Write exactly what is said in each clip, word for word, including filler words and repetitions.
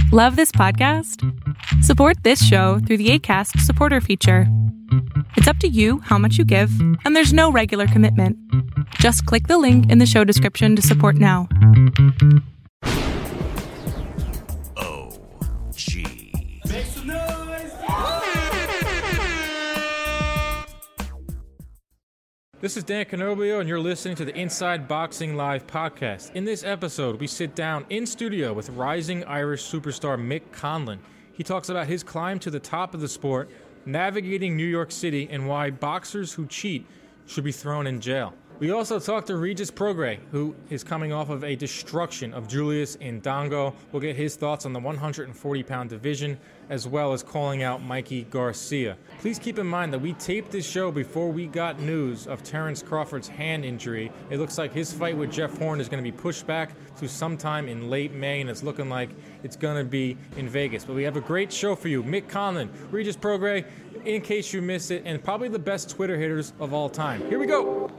Love this podcast? Support this show through the Acast supporter feature. It's up to you how much you give, and there's no regular commitment. Just click the link in the show description to support now. O G. Make some noise! This is Dan Canobbio, and you're listening to the Inside Boxing Live podcast. In this episode, we sit down in studio with rising Irish superstar Mick Conlan. He talks about his climb to the top of the sport, navigating New York City, and why boxers who cheat should be thrown in jail. We also talked to Regis Prograis, who is coming off of a destruction of Julius Indongo. We'll get his thoughts on the one forty pound division, as well as calling out Mikey Garcia. Please keep in mind that we taped this show before we got news of Terence Crawford's hand injury. It looks like his fight with Jeff Horn is going to be pushed back to sometime in late May, and it's looking like it's going to be in Vegas. But we have a great show for you. Mick Conlan, Regis Prograis, in case you missed it, and probably the best Twitter hitters of all time. Here we go.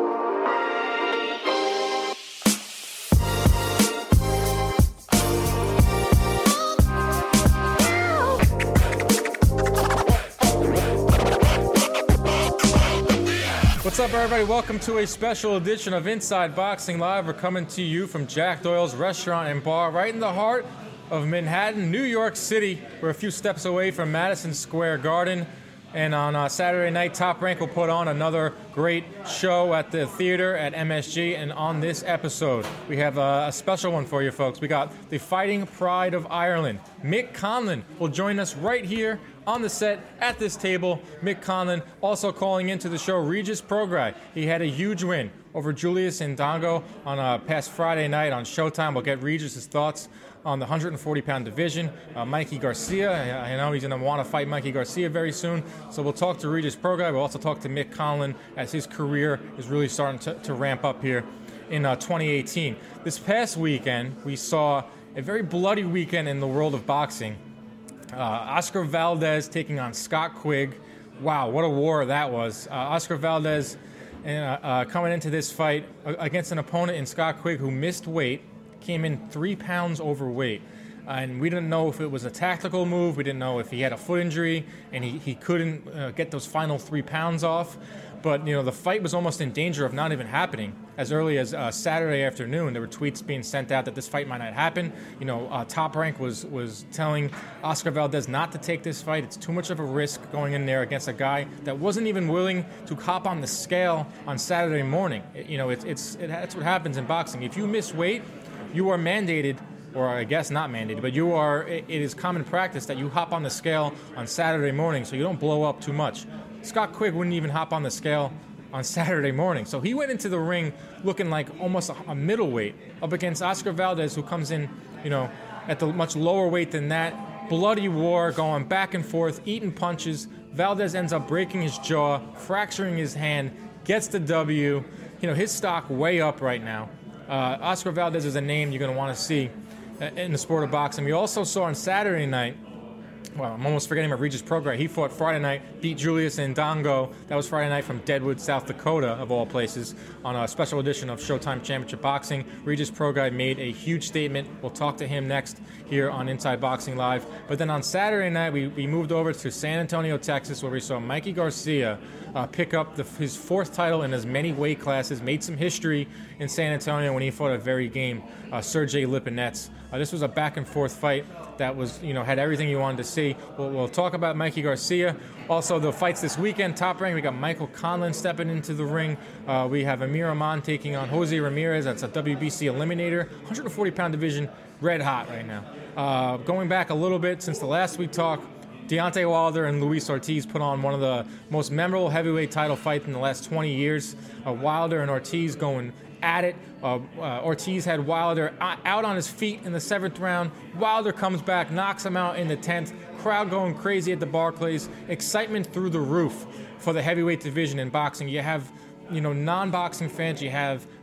What's up, everybody? Welcome to a special edition of Inside Boxing Live. We're coming to you from Jack Doyle's Restaurant and Bar right in the heart of Manhattan, New York City. We're a few steps away from Madison Square Garden. And on uh, Saturday night, Top Rank will put on another great show at the theater at M S G. And on this episode, we have a, a special one for you folks. We got the Fighting Pride of Ireland. Mick Conlan will join us right here on the set at this table. Mick Conlan also calling into the show Regis Prograis. He had a huge win over Julius Indongo on uh, past Friday night on Showtime. We'll get Regis' thoughts on the one forty pound division. Uh, Mikey Garcia, I, I know he's going to want to fight Mikey Garcia very soon. So we'll talk to Regis Prograis. We'll also talk to Mick Conlan as his career is really starting to, to ramp up here in uh, twenty eighteen. This past weekend, we saw a very bloody weekend in the world of boxing. Uh, Oscar Valdez taking on Scott Quigg. Wow, what a war that was. Uh, Oscar Valdez uh, uh, coming into this fight against an opponent in Scott Quigg who missed weight, came in three pounds overweight. Uh, and we didn't know if it was a tactical move. We didn't know if he had a foot injury and he, he couldn't uh, get those final three pounds off. But, you know, the fight was almost in danger of not even happening. As early as uh, Saturday afternoon, there were tweets being sent out that this fight might not happen. You know, uh, Top Rank was was telling Oscar Valdez not to take this fight. It's too much of a risk going in there against a guy that wasn't even willing to hop on the scale on Saturday morning. It, you know, it, it's it, that's what happens in boxing. If you miss weight, you are mandated, or I guess not mandated, but you are. It, it is common practice that you hop on the scale on Saturday morning so you don't blow up too much. Scott Quigg wouldn't even hop on the scale on Saturday morning. So he went into the ring looking like almost a, a middleweight up against Oscar Valdez, who comes in, you know, at the much lower weight than that. Bloody war going back and forth, eating punches. Valdez ends up breaking his jaw, fracturing his hand, gets the W. You know, his stock way up right now. Uh, Oscar Valdez is a name you're going to want to see in the sport of boxing. We also saw on Saturday night, well, I'm almost forgetting about Regis Prograis. He fought Friday night, beat Julius Indongo. That was Friday night from Deadwood, South Dakota, of all places, on a special edition of Showtime Championship Boxing. Regis Prograis made a huge statement. We'll talk to him next here on Inside Boxing Live. But then on Saturday night, we, we moved over to San Antonio, Texas, where we saw Mikey Garcia uh, pick up the, his fourth title in as many weight classes, made some history in San Antonio when he fought a very game, uh, Sergey Lipinets. Uh, this was a back-and-forth fight that was, you know, had everything you wanted to see. We'll, we'll talk about Mikey Garcia. Also, the fights this weekend, Top Rank, we got Michael Conlan stepping into the ring. Uh, we have Amir Aman taking on Jose Ramirez. That's a W B C eliminator. one forty pound division, red hot right now. Uh, going back a little bit since the last we talked, Deontay Wilder and Luis Ortiz put on one of the most memorable heavyweight title fights in the last twenty years. Uh, Wilder and Ortiz going at it. Uh, uh, Ortiz had Wilder out on his feet in the seventh round. Wilder comes back, knocks him out in the tenth. Crowd going crazy at the Barclays. Excitement through the roof for the heavyweight division in boxing. You have, you know, non-boxing fans. You have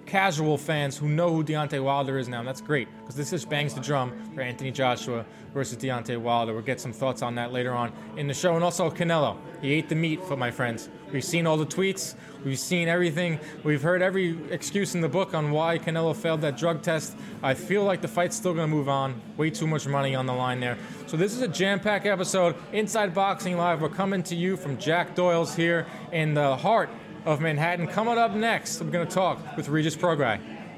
casual fans who know who Deontay Wilder is now, and that's great because this just bangs the drum for Anthony Joshua versus Deontay Wilder. We'll get some thoughts on that later on in the show. And also Canelo. He ate the meat, for my friends. We've seen all the tweets. We've seen everything. We've heard every excuse in the book on why Canelo failed that drug test. I feel like the fight's still going to move on. Way too much money on the line there. So this is a jam-packed episode. Inside Boxing Live. We're coming to you from Jack Doyle's here in the heart of Manhattan. Coming up next, I'm going to talk with Regis Prograis.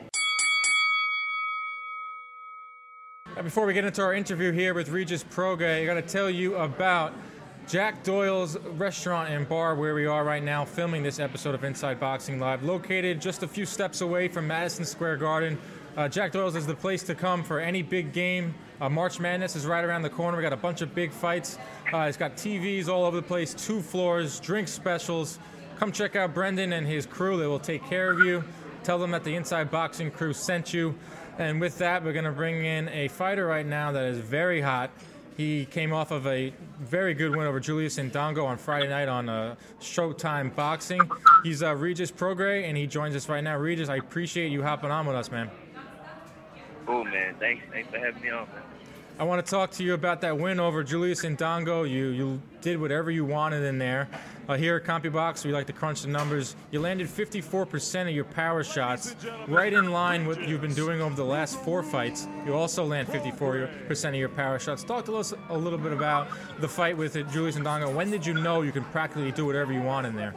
Now, before we get into our interview here with Regis Prograis, I got to tell you about Jack Doyle's restaurant and bar, where we are right now filming this episode of Inside Boxing Live, located just a few steps away from Madison Square Garden. Uh, Jack Doyle's is the place to come for any big game. Uh, March Madness is right around the corner. We got a bunch of big fights. Uh, it's got T Vs all over the place, two floors, drink specials. Come check out Brendan and his crew. They will take care of you. Tell them that the Inside Boxing crew sent you. And with that, we're going to bring in a fighter right now that is very hot. He came off of a very good win over Julius Indongo on Friday night on uh, Showtime Boxing. He's uh, Regis Prograis, and he joins us right now. Regis, I appreciate you hopping on with us, man. Cool, man. Thanks, thanks for having me on, man. I want to talk to you about that win over Julius Indongo. You you did whatever you wanted in there. Uh, here at CompuBox, we like to crunch the numbers. You landed fifty-four percent of your power shots, right in line with what you've been doing over the last four fights. You also land fifty-four percent of your power shots. Talk to us a little bit about the fight with Julius Indongo. When did you know you can practically do whatever you want in there?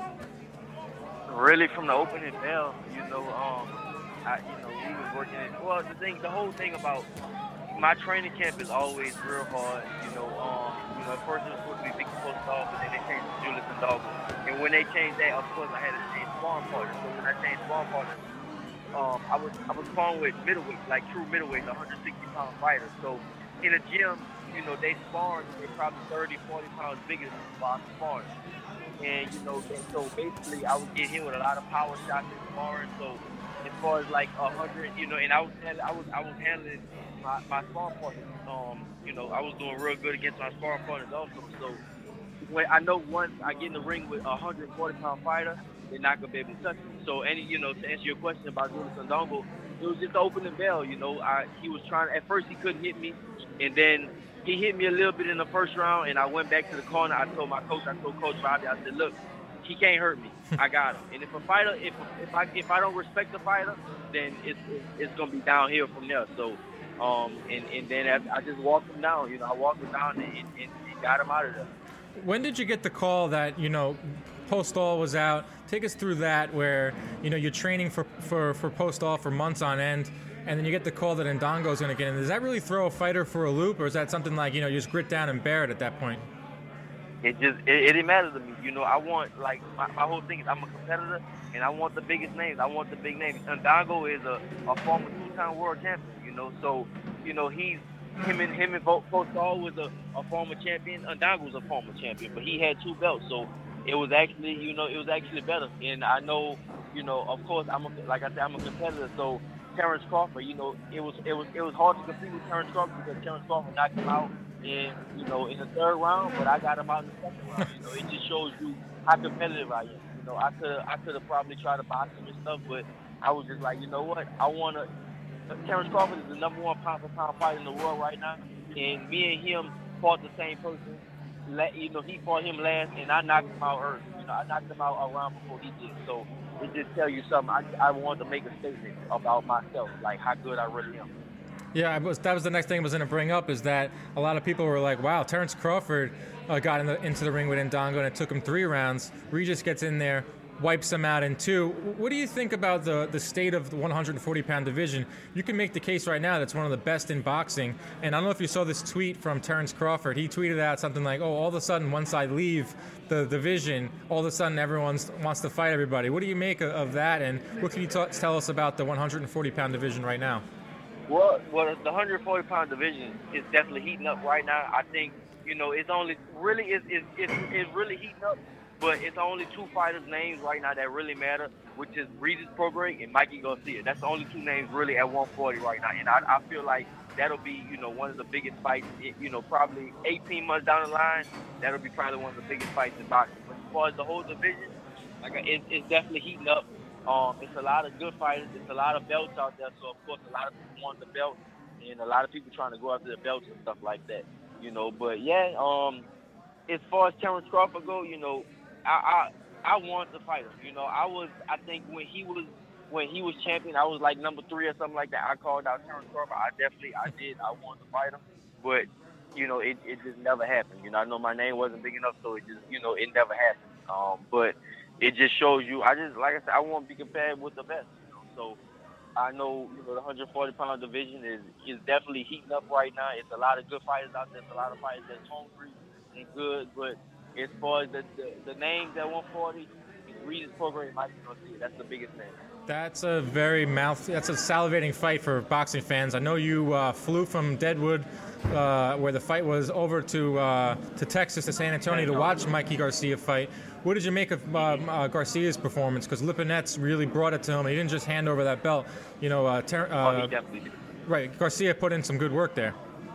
Really, from the opening bell, you know, um, I, you know, we was working. Well, the thing, the whole thing about my training camp is always real hard. You know, um, you know, at first it was supposed to be Vicky Postol, but then they changed to Julius Indongo. And when they changed that, of course, I had to change sparring partners. So when I changed sparring partners, um, I was I was sparring with middleweight, like true middleweight, one hundred sixty pound fighters. So in a gym, you know, they sparring, they're probably thirty, forty pounds bigger than the sparring. And you know, and so basically, I was getting hit with a lot of power shots in sparring. So as far as like a hundred, you know, and I was I was I was handling my, my sparring partners. Um, you know, I was doing real good against my sparring partners also. So when I know once I get in the ring with a one hundred forty pound fighter, they're not gonna be able to touch me. So any, you know, to answer your question about Julius Indongo, it was just opening bell. You know, I he was trying. At first he couldn't hit me, and then he hit me a little bit in the first round, and I went back to the corner. I told my coach, I told Coach Bobby, I said, look, he can't hurt me. I got him. And if a fighter, if if I if I don't respect the fighter, then it's it's, it's gonna be downhill from there. So, um, and and then I, I just walked him down. You know, I walked him down and, and, and got him out of there. When did you get the call that, you know, Postol was out? Take us through that, where, you know, you're training for for for Postol for months on end, and then you get the call that Indongo is going to get in. Does that really throw a fighter for a loop, or is that something like, you know, you just grit down and bear it at that point? It just it, it didn't matter to me. You know, I want, like, my, my whole thing is I'm a competitor, and I want the biggest names. I want the big names. Indongo is a, a former two-time world champion, you know, so, you know, he's, him and him and Postol was a, a former champion. Indongo was a former champion, but he had two belts, so it was actually, you know, it was actually better. And I know, you know, of course, I'm a, like I said, I'm a competitor, so Terrence Crawford, you know, it was it was it was hard to compete with Terrence Crawford because Terrence Crawford knocked him out in, you know, in the third round, but I got him out in the second round. You know, it just shows you how competitive I am. You know, I could I could have probably tried to box him and stuff, but I was just like, you know what, I want to. Terrence Crawford is the number one pound for pound fighter in the world right now, and me and him fought the same person. You know, he fought him last, and I knocked him out early. You know, I knocked him out a round before he did. So it just tell you something. I, I wanted to make a statement about myself, like how good I really am. Yeah, I was, that was the next thing I was going to bring up, is that a lot of people were like, wow, Terrence Crawford uh, got in the, into the ring with Indongo, and it took him three rounds. Regis gets in there, wipes him out in two. What do you think about the, the state of the one hundred forty pound division? You can make the case right now that's one of the best in boxing. And I don't know if you saw this tweet from Terrence Crawford. He tweeted out something like, oh, all of a sudden once I leave the division, all of a sudden everyone wants to fight everybody. What do you make of, of that? And what can you t- tell us about the one hundred forty pound division right now? Well, well, the one hundred forty pound division is definitely heating up right now. I think, you know, it's only really, it's, it's, it's, it's really heating up. But it's only two fighters' names right now that really matter, which is Regis Prograis and Mikey Garcia. That's the only two names really at one forty right now. And I, I feel like that'll be, you know, one of the biggest fights, you know, probably eighteen months down the line, that'll be probably one of the biggest fights in boxing. But as far as the whole division, like it, it's definitely heating up. Um, it's a lot of good fighters. It's a lot of belts out there. So of course, a lot of people want the belt, and a lot of people trying to go after the belts and stuff like that. You know, but yeah. Um, as far as Terrence Crawford go, you know, I I, I wanted to fight him. You know, I was I think when he was when he was champion, I was like number three or something like that. I called out Terrence Crawford. I definitely I did. I wanted to fight him, but you know, it, it just never happened. You know, I know my name wasn't big enough, so it just you know it never happened. Um, but it just shows you. I just like I said, I want to be compared with the best. You know, so I know you know the one forty pound division is is definitely heating up right now. It's a lot of good fighters out there. It's a lot of fighters that's hungry and good. But as far as the the, the names at one forty, Regis Prograis, Mike Garcia, that's the biggest name. That's a very mouth. That's a salivating fight for boxing fans. I know you uh, flew from Deadwood, uh, where the fight was, over to uh, to Texas to San Antonio to watch Mikey Garcia fight. What did you make of uh, uh, Garcia's performance? Because Lipinets really brought it to him. He didn't just hand over that belt. You know, uh, ter- uh, oh, he definitely did. Right. Garcia put in some good work there.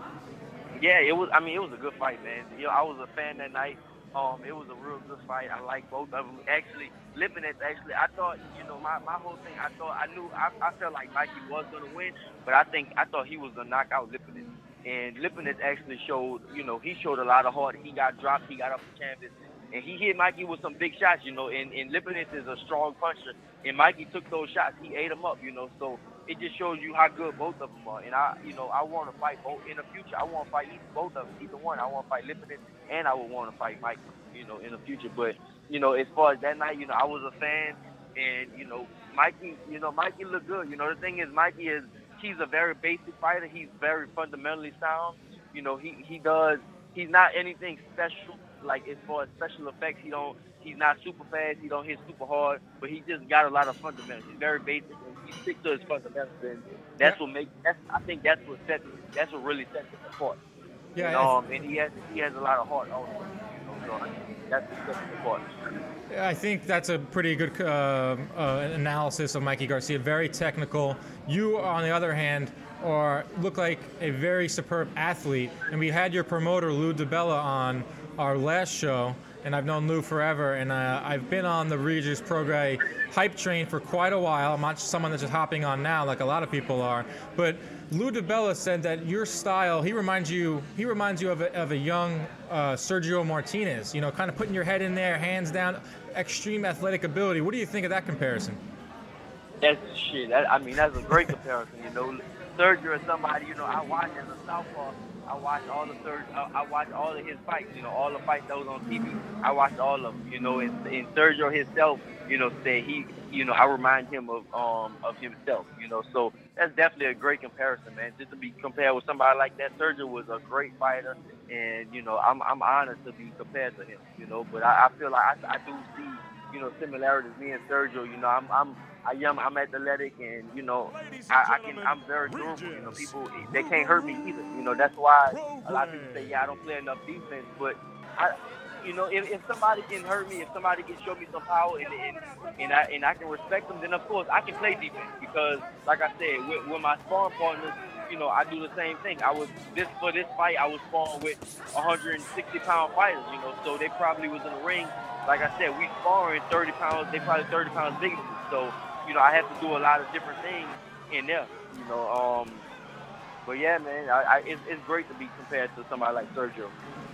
Yeah, it was. I mean, it was a good fight, man. You know, I was a fan that night. Um, it was a real good fight. I like both of them. Actually, Lipinets, actually, I thought, you know, my, my whole thing, I thought, I knew, I, I felt like Mikey was going to win, but I think, I thought he was going to knock out Lipinets. And Lipinets actually showed, you know, he showed a lot of heart. He got dropped, he got up the canvas, and he hit Mikey with some big shots, you know, and, and Lipinets is a strong puncher, and Mikey took those shots. He ate them up, you know, so it just shows you how good both of them are. And I, you know, I want to fight both in the future. I want to fight either, both of them, either one. I want to fight Lipinets, and I would want to fight Mikey, you know, in the future. But, you know, as far as that night, you know, I was a fan, and, you know, Mikey, you know, Mikey looked good. You know, the thing is, Mikey is, he's a very basic fighter. He's very fundamentally sound. You know, he, he does, he's not anything special, like as far as special effects. He don't, he's not super fast. He don't hit super hard, but he just got a lot of fundamentals. He's very basic, and he sticks to his fundamentals, and that's what makes, that's, I think that's what sets, that's what really sets him apart. Yeah. And, um, and he has, he has a lot of heart also. You know, so I think that's what sets him apart. I think that's a pretty good uh, uh, analysis of Mikey Garcia. Very technical. You, on the other hand, are look like a very superb athlete. And we had your promoter, Lou DiBella, on our last show. And I've known Lou forever. And uh, I've been on the Regis Prograis hype train for quite a while. I'm not someone that's just hopping on now like a lot of people are. But Lou DiBella said that your style, he reminds you he reminds you of a, of a young uh, Sergio Martinez, you know, kind of putting your head in there, hands down, extreme athletic ability. What do you think of that comparison? That's shit. That, I mean, that's a great comparison, you know. Sergio is somebody, you know, I watch as a southpaw. I watched all the third. Uh, I watched all of his fights. You know, all the fights that was on T V. I watched all of them. You know, and, and Sergio himself, you know, said he, you know, I remind him of um of himself. You know, so that's definitely a great comparison, man. Just to be compared with somebody like that. Sergio was a great fighter, and you know, I'm I'm honored to be compared to him. You know, but I, I feel like I, I do see, you know, similarities. Me and Sergio. You know, I'm I'm. I am, I'm athletic, and you know, I, I can, I'm very durable. You know, people, they can't hurt me either. You know, that's why a lot of people say, yeah, I don't play enough defense. But I, you know, if, if somebody can hurt me, if somebody can show me some power, and and, and I and I can respect them, then of course I can play defense. Because, like I said, with, with my sparring partners, you know, I do the same thing. I was this for this fight, I was sparring with one hundred sixty pound fighters. You know, so they probably was in the ring. Like I said, we sparring thirty pounds. They probably thirty pounds bigger than me. So, you know, I have to do a lot of different things in there, you know. Um, but yeah, man, I, I, it's, it's great to be compared to somebody like Sergio.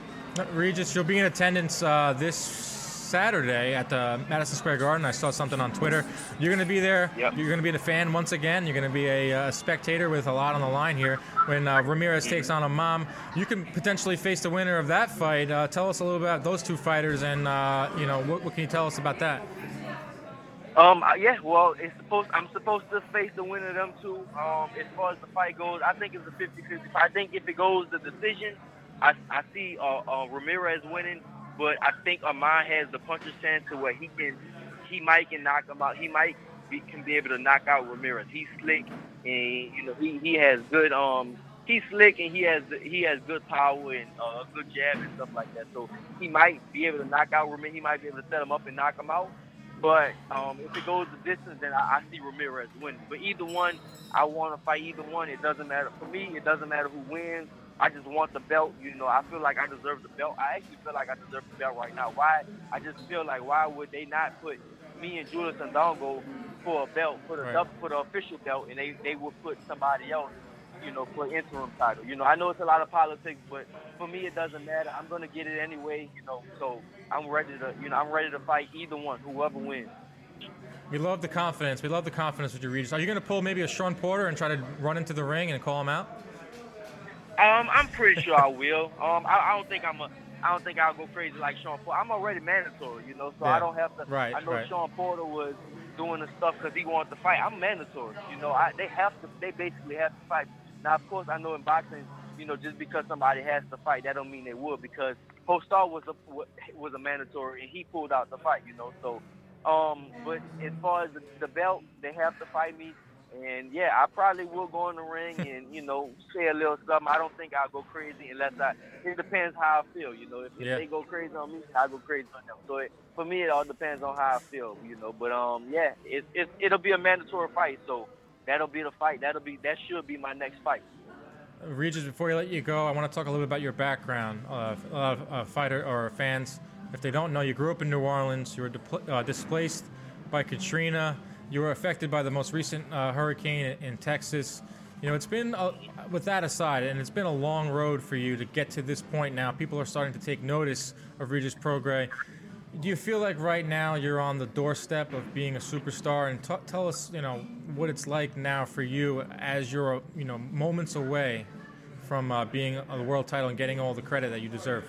Regis, you'll be in attendance uh, this Saturday at the Madison Square Garden. I saw something on Twitter. You're going to be there. Yep. You're going to be the fan once again. You're going to be a, a spectator with a lot on the line here when uh, Ramirez takes on Imam. You can potentially face the winner of that fight. Uh, tell us a little about those two fighters, and uh, you know, what, what can you tell us about that? Um, yeah, well, it's supposed. I'm supposed to face the winner of them two. Um, as far as the fight goes, I think it's a fifty-fifty fight. I think if it goes the decision, I, I see uh, uh, Ramirez winning, but I think Imam has the puncher's chance to where he can, he might can knock him out. He might be, can be able to knock out Ramirez. He's slick, and you know he, he has good. Um, he's slick, and he has he has good power and uh, good jab and stuff like that. So he might be able to knock out Ramirez. He might be able to set him up and knock him out. But um, if it goes the distance, then I, I see Ramirez winning. But either one, I want to fight either one. It doesn't matter. For me, it doesn't matter who wins. I just want the belt. You know, I feel like I deserve the belt. I actually feel like I deserve the belt right now. Why? I just feel like why would they not put me and Julius Ndongo for a belt, for the Right. dub- for the official belt, and they they would put somebody else, you know, for interim title. You know, I know it's a lot of politics, but for me it doesn't matter. I'm gonna get it anyway. You know, so I'm ready to, you know, I'm ready to fight either one, whoever wins. We love the confidence. We love the confidence with your Regis. Are you going to pull maybe a Sean Porter and try to run into the ring and call him out? Um, I'm pretty sure I will. Um, I, I don't think I'm a. I don't think I'll go crazy like Sean Porter. I'm already mandatory, you know, so Yeah. I don't have to. Right, I know right. Sean Porter was doing the stuff because he wanted to fight. I'm mandatory, you know. I they have to. They basically have to fight. Now, of course, I know in boxing, you know, just because somebody has to fight, that don't mean they would. Because Postal was a was a mandatory and he pulled out the fight, you know. So, um, but as far as the, the belt, they have to fight me. And yeah, I probably will go in the ring and, you know, say a little something. I don't think I'll go crazy unless I, it depends how I feel, you know. If, Yeah. if they go crazy on me, I'll go crazy on them. So it, for me, it all depends on how I feel, you know. But um, yeah, it, it, it'll be a mandatory fight. So that'll be the fight. That'll be, that should be my next fight. Regis, before I let you go, I want to talk a little bit about your background. Uh, a lot of uh, fighter or fans, if they don't know, you grew up in New Orleans. You were depl- uh, displaced by Katrina. You were affected by the most recent uh, hurricane in, in Texas. You know, it's been, uh, with that aside, and it's been a long road for you to get to this point now. People are starting to take notice of Regis Prograis. Do you feel like right now you're on the doorstep of being a superstar? And t- tell us, you know, what it's like now for you as you're, you know, moments away from uh, being a the world title and getting all the credit that you deserve.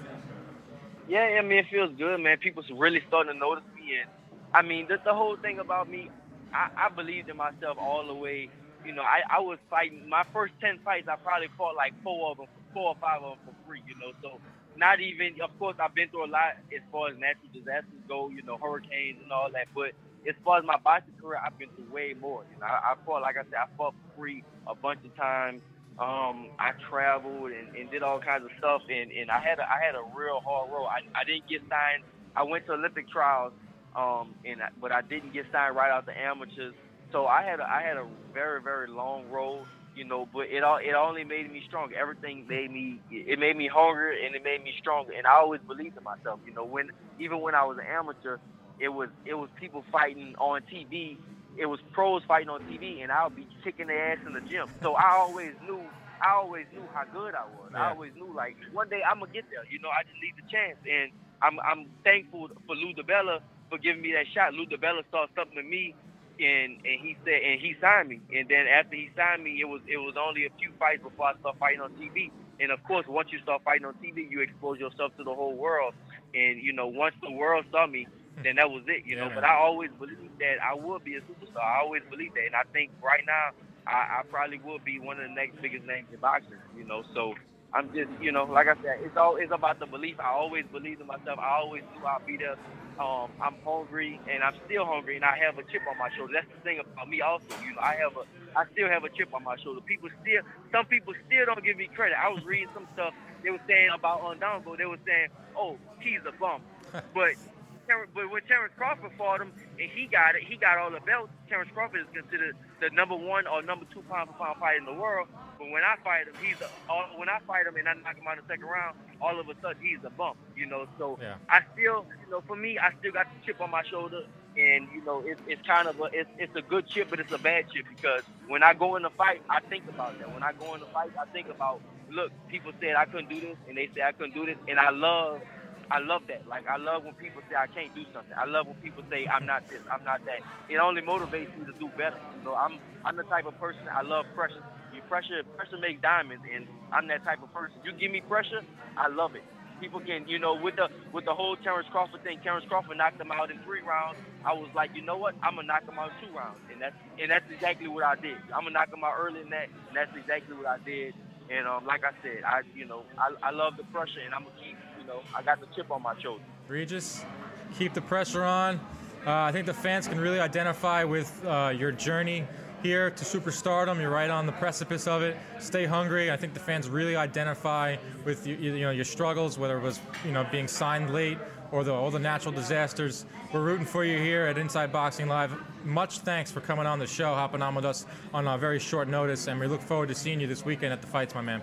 Yeah, I mean, it feels good, man. People's really starting to notice me. And, I mean, the, the whole thing about me, I, I believed in myself all the way. You know, I, I was fighting. My first ten fights, I probably fought like four of them, four or five of them for free, you know. So not even, of course, I've been through a lot as far as natural disasters go, you know, hurricanes and all that. But as far as my boxing career, I've been through way more. You know, I, I fought, like I said, I fought for free a bunch of times. Um, I traveled and, and did all kinds of stuff, and, and I had a, I had a real hard road. I, I didn't get signed. I went to Olympic trials. Um, and I, but I didn't get signed right out the amateurs, so I had a, I had a very very long road, you know. But it all it only made me stronger. Everything made me it made me hungrier and it made me stronger. And I always believed in myself, you know. When even when I was an amateur, it was it was people fighting on T V. It was pros fighting on T V, and I would be kicking their ass in the gym. So I always knew I always knew how good I was. Yeah. I always knew like one day I'm gonna get there. You know, I just need the chance, and I'm I'm thankful for Lou DiBella for giving me that shot. Lou DiBella saw something in me, and and he said, and he signed me. And then after he signed me, it was it was only a few fights before I started fighting on T V. And of course, once you start fighting on T V, you expose yourself to the whole world. And you know, once the world saw me, then that was it. You Yeah, know, man. but I always believed that I would be a superstar. I always believed that, and I think right now I, I probably would be one of the next biggest names in boxing. You know, so. I'm just, you know, like I said, it's all it's about the belief. I always believed in myself. I always knew I'd be there. Um, I'm hungry, and I'm still hungry, and I have a chip on my shoulder. That's the thing about me, also. You know, I have a, I still have a chip on my shoulder. People still, some people still don't give me credit. I was reading some stuff they were saying about Undango. They were saying, "Oh, he's a bum," but. But when Terrence Crawford fought him and he got it, he got all the belts. Terrence Crawford is considered the number one or number two pound for pound fighter in the world. But when I fight him, he's a, all, when I fight him and I knock him out in the second round, all of a sudden he's a bump, you know. So Yeah. I still, you know, for me, I still got the chip on my shoulder, and you know, it's it's kind of a it's it's a good chip, but it's a bad chip because when I go in the fight, I think about that. When I go in the fight, I think about, look, people said I couldn't do this, and they said I couldn't do this, and I love. I love that. Like, I love when people say I can't do something. I love when people say I'm not this, I'm not that. It only motivates me to do better. You know, I'm I'm the type of person, I love pressure. You pressure pressure makes diamonds, and I'm that type of person. You give me pressure, I love it. People can, you know, with the with the whole Terrence Crawford thing, Terrence Crawford knocked him out in three rounds. I was like, you know what? I'm gonna knock him out in two rounds, and that's and that's exactly what I did. I'm gonna knock him out early in that, and that's exactly what I did. And um, like I said, I you know, I, I love the pressure, and I'm gonna keep. You know, I got the chip on my shoulder. Regis, keep the pressure on. Uh, I think the fans can really identify with uh, your journey here to superstardom. You're right on the precipice of it. Stay hungry. I think the fans really identify with you, you know, your struggles, whether it was, you know, being signed late or the, all the natural disasters. We're rooting for you here at Inside Boxing Live. Much thanks for coming on the show, hopping on with us on a very short notice, and we look forward to seeing you this weekend at the fights, my man.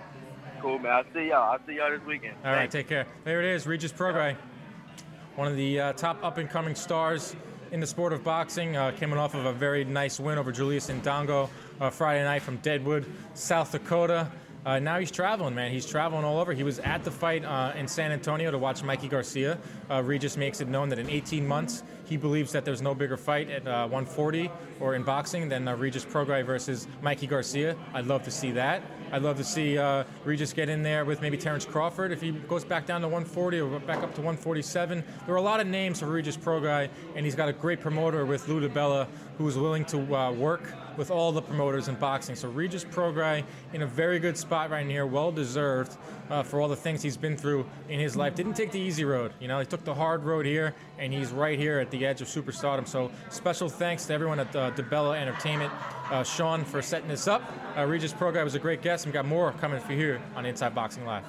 Cool, man. I'll see y'all. I'll see y'all this weekend. All right, Thanks. take care. There it is, Regis Prograis, one of the uh, top up-and-coming stars in the sport of boxing, uh, coming off of a very nice win over Julius Ndongo uh, Friday night from Deadwood, South Dakota. Uh, now he's traveling, man. He's traveling all over. He was at the fight uh, in San Antonio to watch Mikey Garcia. Uh, Regis makes it known that in eighteen months, he believes that there's no bigger fight at uh, one forty or in boxing than uh, Regis Prograis versus Mikey Garcia. I'd love to see that. I'd love to see uh, Regis get in there with maybe Terrence Crawford if he goes back down to one forty or back up to one forty-seven. There are a lot of names for Regis Prograis, and he's got a great promoter with Lou DiBella who's willing to uh, work with all the promoters in boxing. So Regis Prograis in a very good spot right here, well-deserved uh, for all the things he's been through in his life. Didn't take the easy road. You know, he took the hard road here, and he's right here at the edge of superstardom. So special thanks to everyone at uh, DiBella Entertainment, uh, Sean, for setting this up. Uh, Regis Prograis was a great guest, and we got more coming for you here on Inside Boxing Live.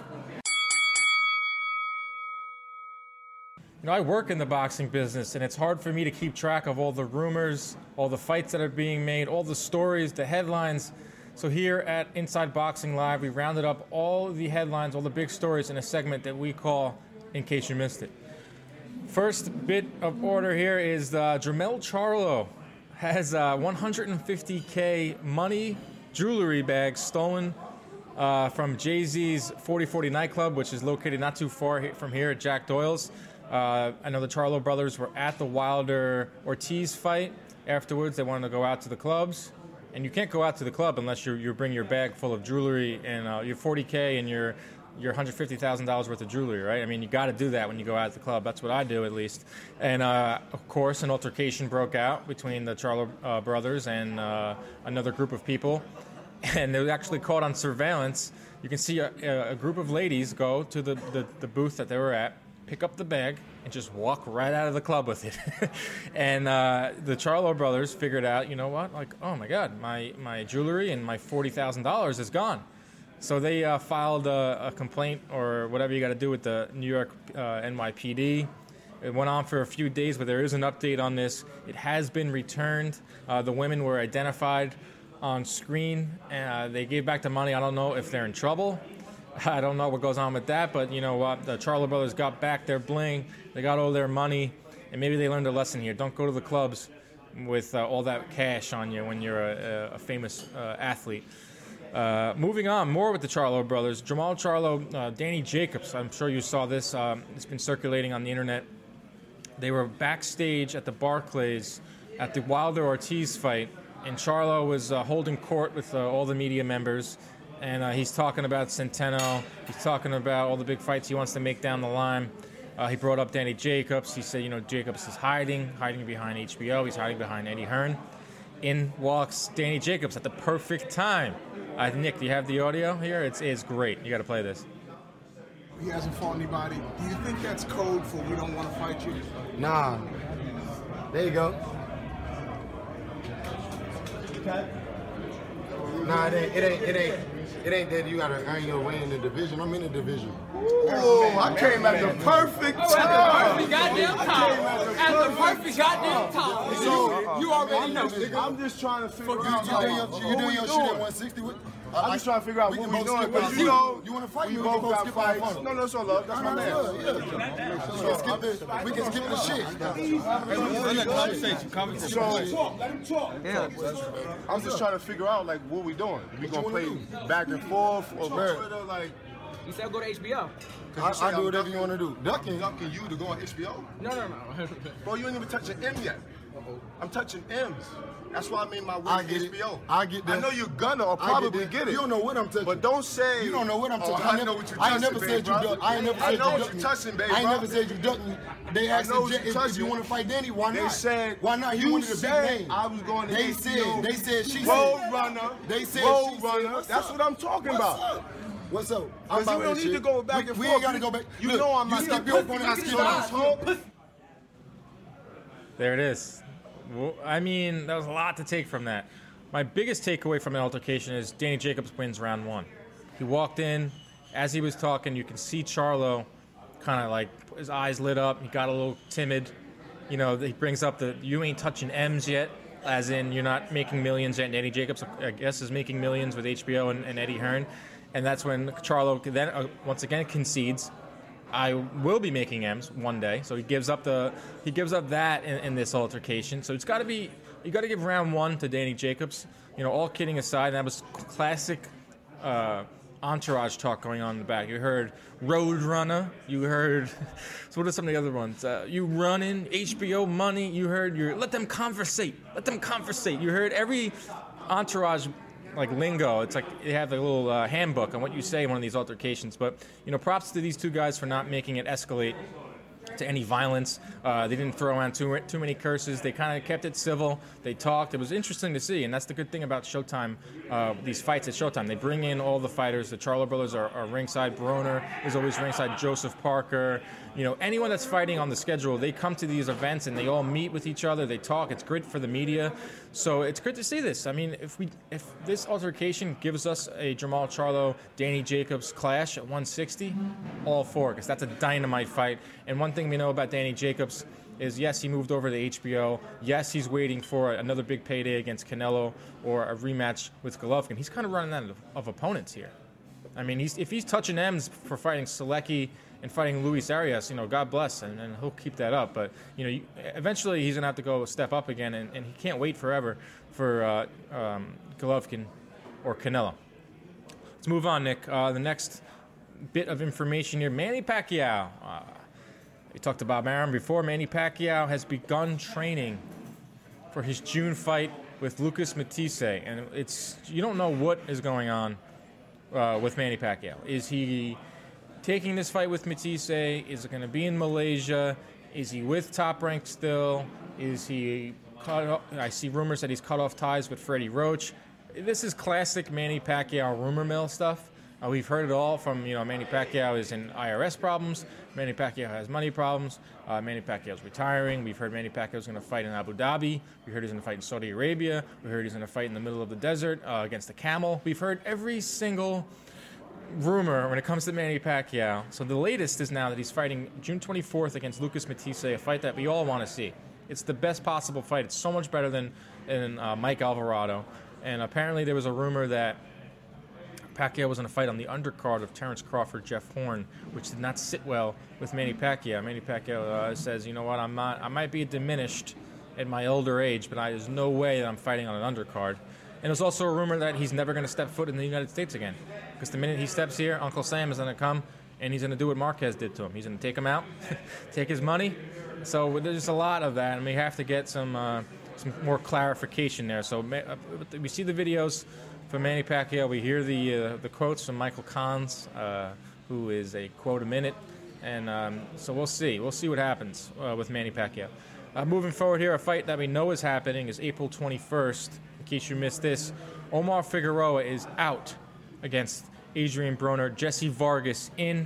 You know, I work in the boxing business, and it's hard for me to keep track of all the rumors, all the fights that are being made, all the stories, the headlines. So here at Inside Boxing Live, we rounded up all the headlines, all the big stories in a segment that we call In Case You Missed It. First bit of order here is uh, Jermell Charlo has uh, one hundred fifty K money jewelry bag stolen uh, from Jay-Z's forty forty nightclub, which is located not too far from here at Jack Doyle's. Uh, I know the Charlo brothers were at the Wilder-Ortiz fight. Afterwards, they wanted to go out to the clubs. And you can't go out to the club unless you you bring your bag full of jewelry and uh, your forty K and your your one hundred fifty thousand dollars worth of jewelry, right? I mean, you got to do that when you go out to the club. That's what I do, at least. And, uh, of course, an altercation broke out between the Charlo uh, brothers and uh, another group of people. And they were actually caught on surveillance. You can see a, a group of ladies go to the, the, the booth that they were at, pick up the bag, and just walk right out of the club with it. And uh, the Charlo brothers figured out, you know what, like, oh my God, my, my jewelry and my forty thousand dollars is gone. So they uh, filed a, a complaint or whatever you got to do with the New York uh, N Y P D. It went on for a few days, but there is an update on this. It has been returned. Uh, the women were identified on screen. Uh, they gave back the money. I don't know if they're in trouble. I don't know what goes on with that, but you know what? The Charlo brothers got back their bling. They got all their money, and maybe they learned a lesson here. Don't go to the clubs with uh, all that cash on you when you're a, a famous uh, athlete. Uh, moving on, more with the Charlo brothers. Jermall Charlo, uh, Danny Jacobs, I'm sure you saw this. Um, it's been circulating on the internet. They were backstage at the Barclays at the Wilder-Ortiz fight, and Charlo was uh, holding court with uh, all the media members. And uh, he's talking about Centeno. He's talking about all the big fights he wants to make down the line. Uh, he brought up Danny Jacobs. He said, you know, Jacobs is hiding, hiding behind H B O. He's hiding behind Eddie Hearn. In walks Danny Jacobs at the perfect time. Uh, Nick, do you have the audio here? It's, it's great. You got to play this. He hasn't fought anybody. Do you think that's code for we don't want to fight you? Nah. There you go. Okay. Nah, it ain't, it ain't, it ain't. It ain't that you gotta earn your way in the division. I'm in the division. Oh, I came at the perfect time. At the perfect goddamn time. At the perfect goddamn time. So, you already know. I'm just trying to figure You, out. you doing your, you doing your shit at one sixty with? I'm just trying to figure out we what can we're both doing. skip Because one. you know, You wanna fight? we You both can both got skip one fights. fight. No, no, it's all love. That's my man. Yeah, we can skip the, we can skip the shit. So, let him talk. Yeah. I'm just trying to figure out like what we doing. We gonna play back and forth or what? Like, You said go to H B O. I, I do whatever you want to do. Ducking. ducking you to go on H B O? No, no, no. Bro, you ain't even touching M yet. I'm touching M's. That's why I made my I way get to it. H B O. I get that. I know you're gonna or I probably that. get it. You don't know what I'm touching. But don't say You don't know what I'm oh, touching. I never, know what you're I touching, ain't never said you babe, duck. I ain't never I said know you what ducking. you're touching, babe, I ain't bro. never said you ducking. They I asked know him what if, you're if touching. you want to fight Danny, why They not? said Why not? He you wanted a big said name. I was going to They H B O. said. They said she Road said. runner. They said Road she said. runner. What's That's up? what I'm talking What's about. up? What's up? I'm Because we about don't this need to shit. go back we, and we forth. ain't got to go back. You Look, know I'm you not skip your opponent, I skip mine. There it is. Well, I mean, that was a lot to take from that. My biggest takeaway from an altercation is Danny Jacobs wins round one. He walked in. As he was talking, you can see Charlo kind of like his eyes lit up. He got a little timid. You know, he brings up the, you ain't touching M's yet, as in you're not making millions yet. Danny Jacobs, I guess, is making millions with H B O and, and Eddie Hearn. And that's when Charlo then uh, once again concedes. I will be making M's one day. So he gives up the he gives up that in, in this altercation. So it's got to be you got to give round one to Danny Jacobs. You know, all kidding aside, that was classic uh, entourage talk going on in the back. You heard Road Runner. You heard so what are some of the other ones? Uh, you running H B O money. You heard your let them conversate. Let them conversate. You heard every entourage like lingo. It's like they have a little uh, handbook on what you say in one of these altercations. But you know, props to these two guys for not making it escalate to any violence. Uh, they didn't throw around too too many curses. They kind of kept it civil. They talked. It was interesting to see, and that's the good thing about Showtime. Uh, these fights at Showtime, they bring in all the fighters. The Charlo brothers are, are ringside. Broner is always ringside. Joseph Parker. You know, anyone that's fighting on the schedule, they come to these events and they all meet with each other. They talk. It's great for the media. So it's good to see this. I mean, if we if this altercation gives us a Jermall Charlo, Danny Jacobs clash at one sixty, all for it, because that's a dynamite fight. And one thing we know about Danny Jacobs is, yes, he moved over to H B O. Yes, he's waiting for another big payday against Canelo or a rematch with Golovkin. He's kind of running out of, of opponents here. I mean, he's, if he's touching M's for fighting Selecki and fighting Luis Arias, you know, God bless, and, and he'll keep that up. But, you know, you, eventually he's going to have to go step up again, and, and he can't wait forever for uh, um, Golovkin or Canelo. Let's move on, Nick. Uh, the next bit of information here, Manny Pacquiao. Uh, we talked about Maron before. Manny Pacquiao has begun training for his June fight with Lucas Matthysse, and it's you don't know what is going on uh, with Manny Pacquiao. Is he taking this fight with Matthysse? Is it going to be in Malaysia? Is he with Top Rank still? Is he cut off? I see rumors that he's cut off ties with Freddie Roach. This is classic Manny Pacquiao rumor mill stuff. Uh, we've heard it all from, you know, Manny Pacquiao is in I R S problems. Manny Pacquiao has money problems. Uh, Manny Pacquiao's retiring. We've heard Manny Pacquiao's going to fight in Abu Dhabi. We heard he's going to fight in Saudi Arabia. We heard he's going to fight in the middle of the desert uh, against the camel. We've heard every single rumor when it comes to Manny Pacquiao. So the latest is now that he's fighting June twenty-fourth against Lucas Matthysse, a fight that we all want to see. It's the best possible fight. It's so much better than, than uh, Mike Alvarado. And apparently there was a rumor that Pacquiao was going to fight on the undercard of Terrence Crawford, Jeff Horn, which did not sit well with Manny Pacquiao. Manny Pacquiao uh, says, you know what, I'm not, I might be diminished at my older age, but I, there's no way that I'm fighting on an undercard. And there's also a rumor that he's never going to step foot in the United States again, because the minute he steps here, Uncle Sam is going to come and he's going to do what Marquez did to him. He's going to take him out, take his money. So there's a lot of that, and we have to get some uh, some more clarification there. So uh, we see the videos for Manny Pacquiao. We hear the uh, the quotes from Michael Kahns, uh, who is a quote a minute, and um, so we'll see. We'll see what happens uh, with Manny Pacquiao. Uh, moving forward here, a fight that we know is happening is April twenty-first. In case you missed this, Omar Figueroa is out against Adrian Broner. Jesse Vargas in.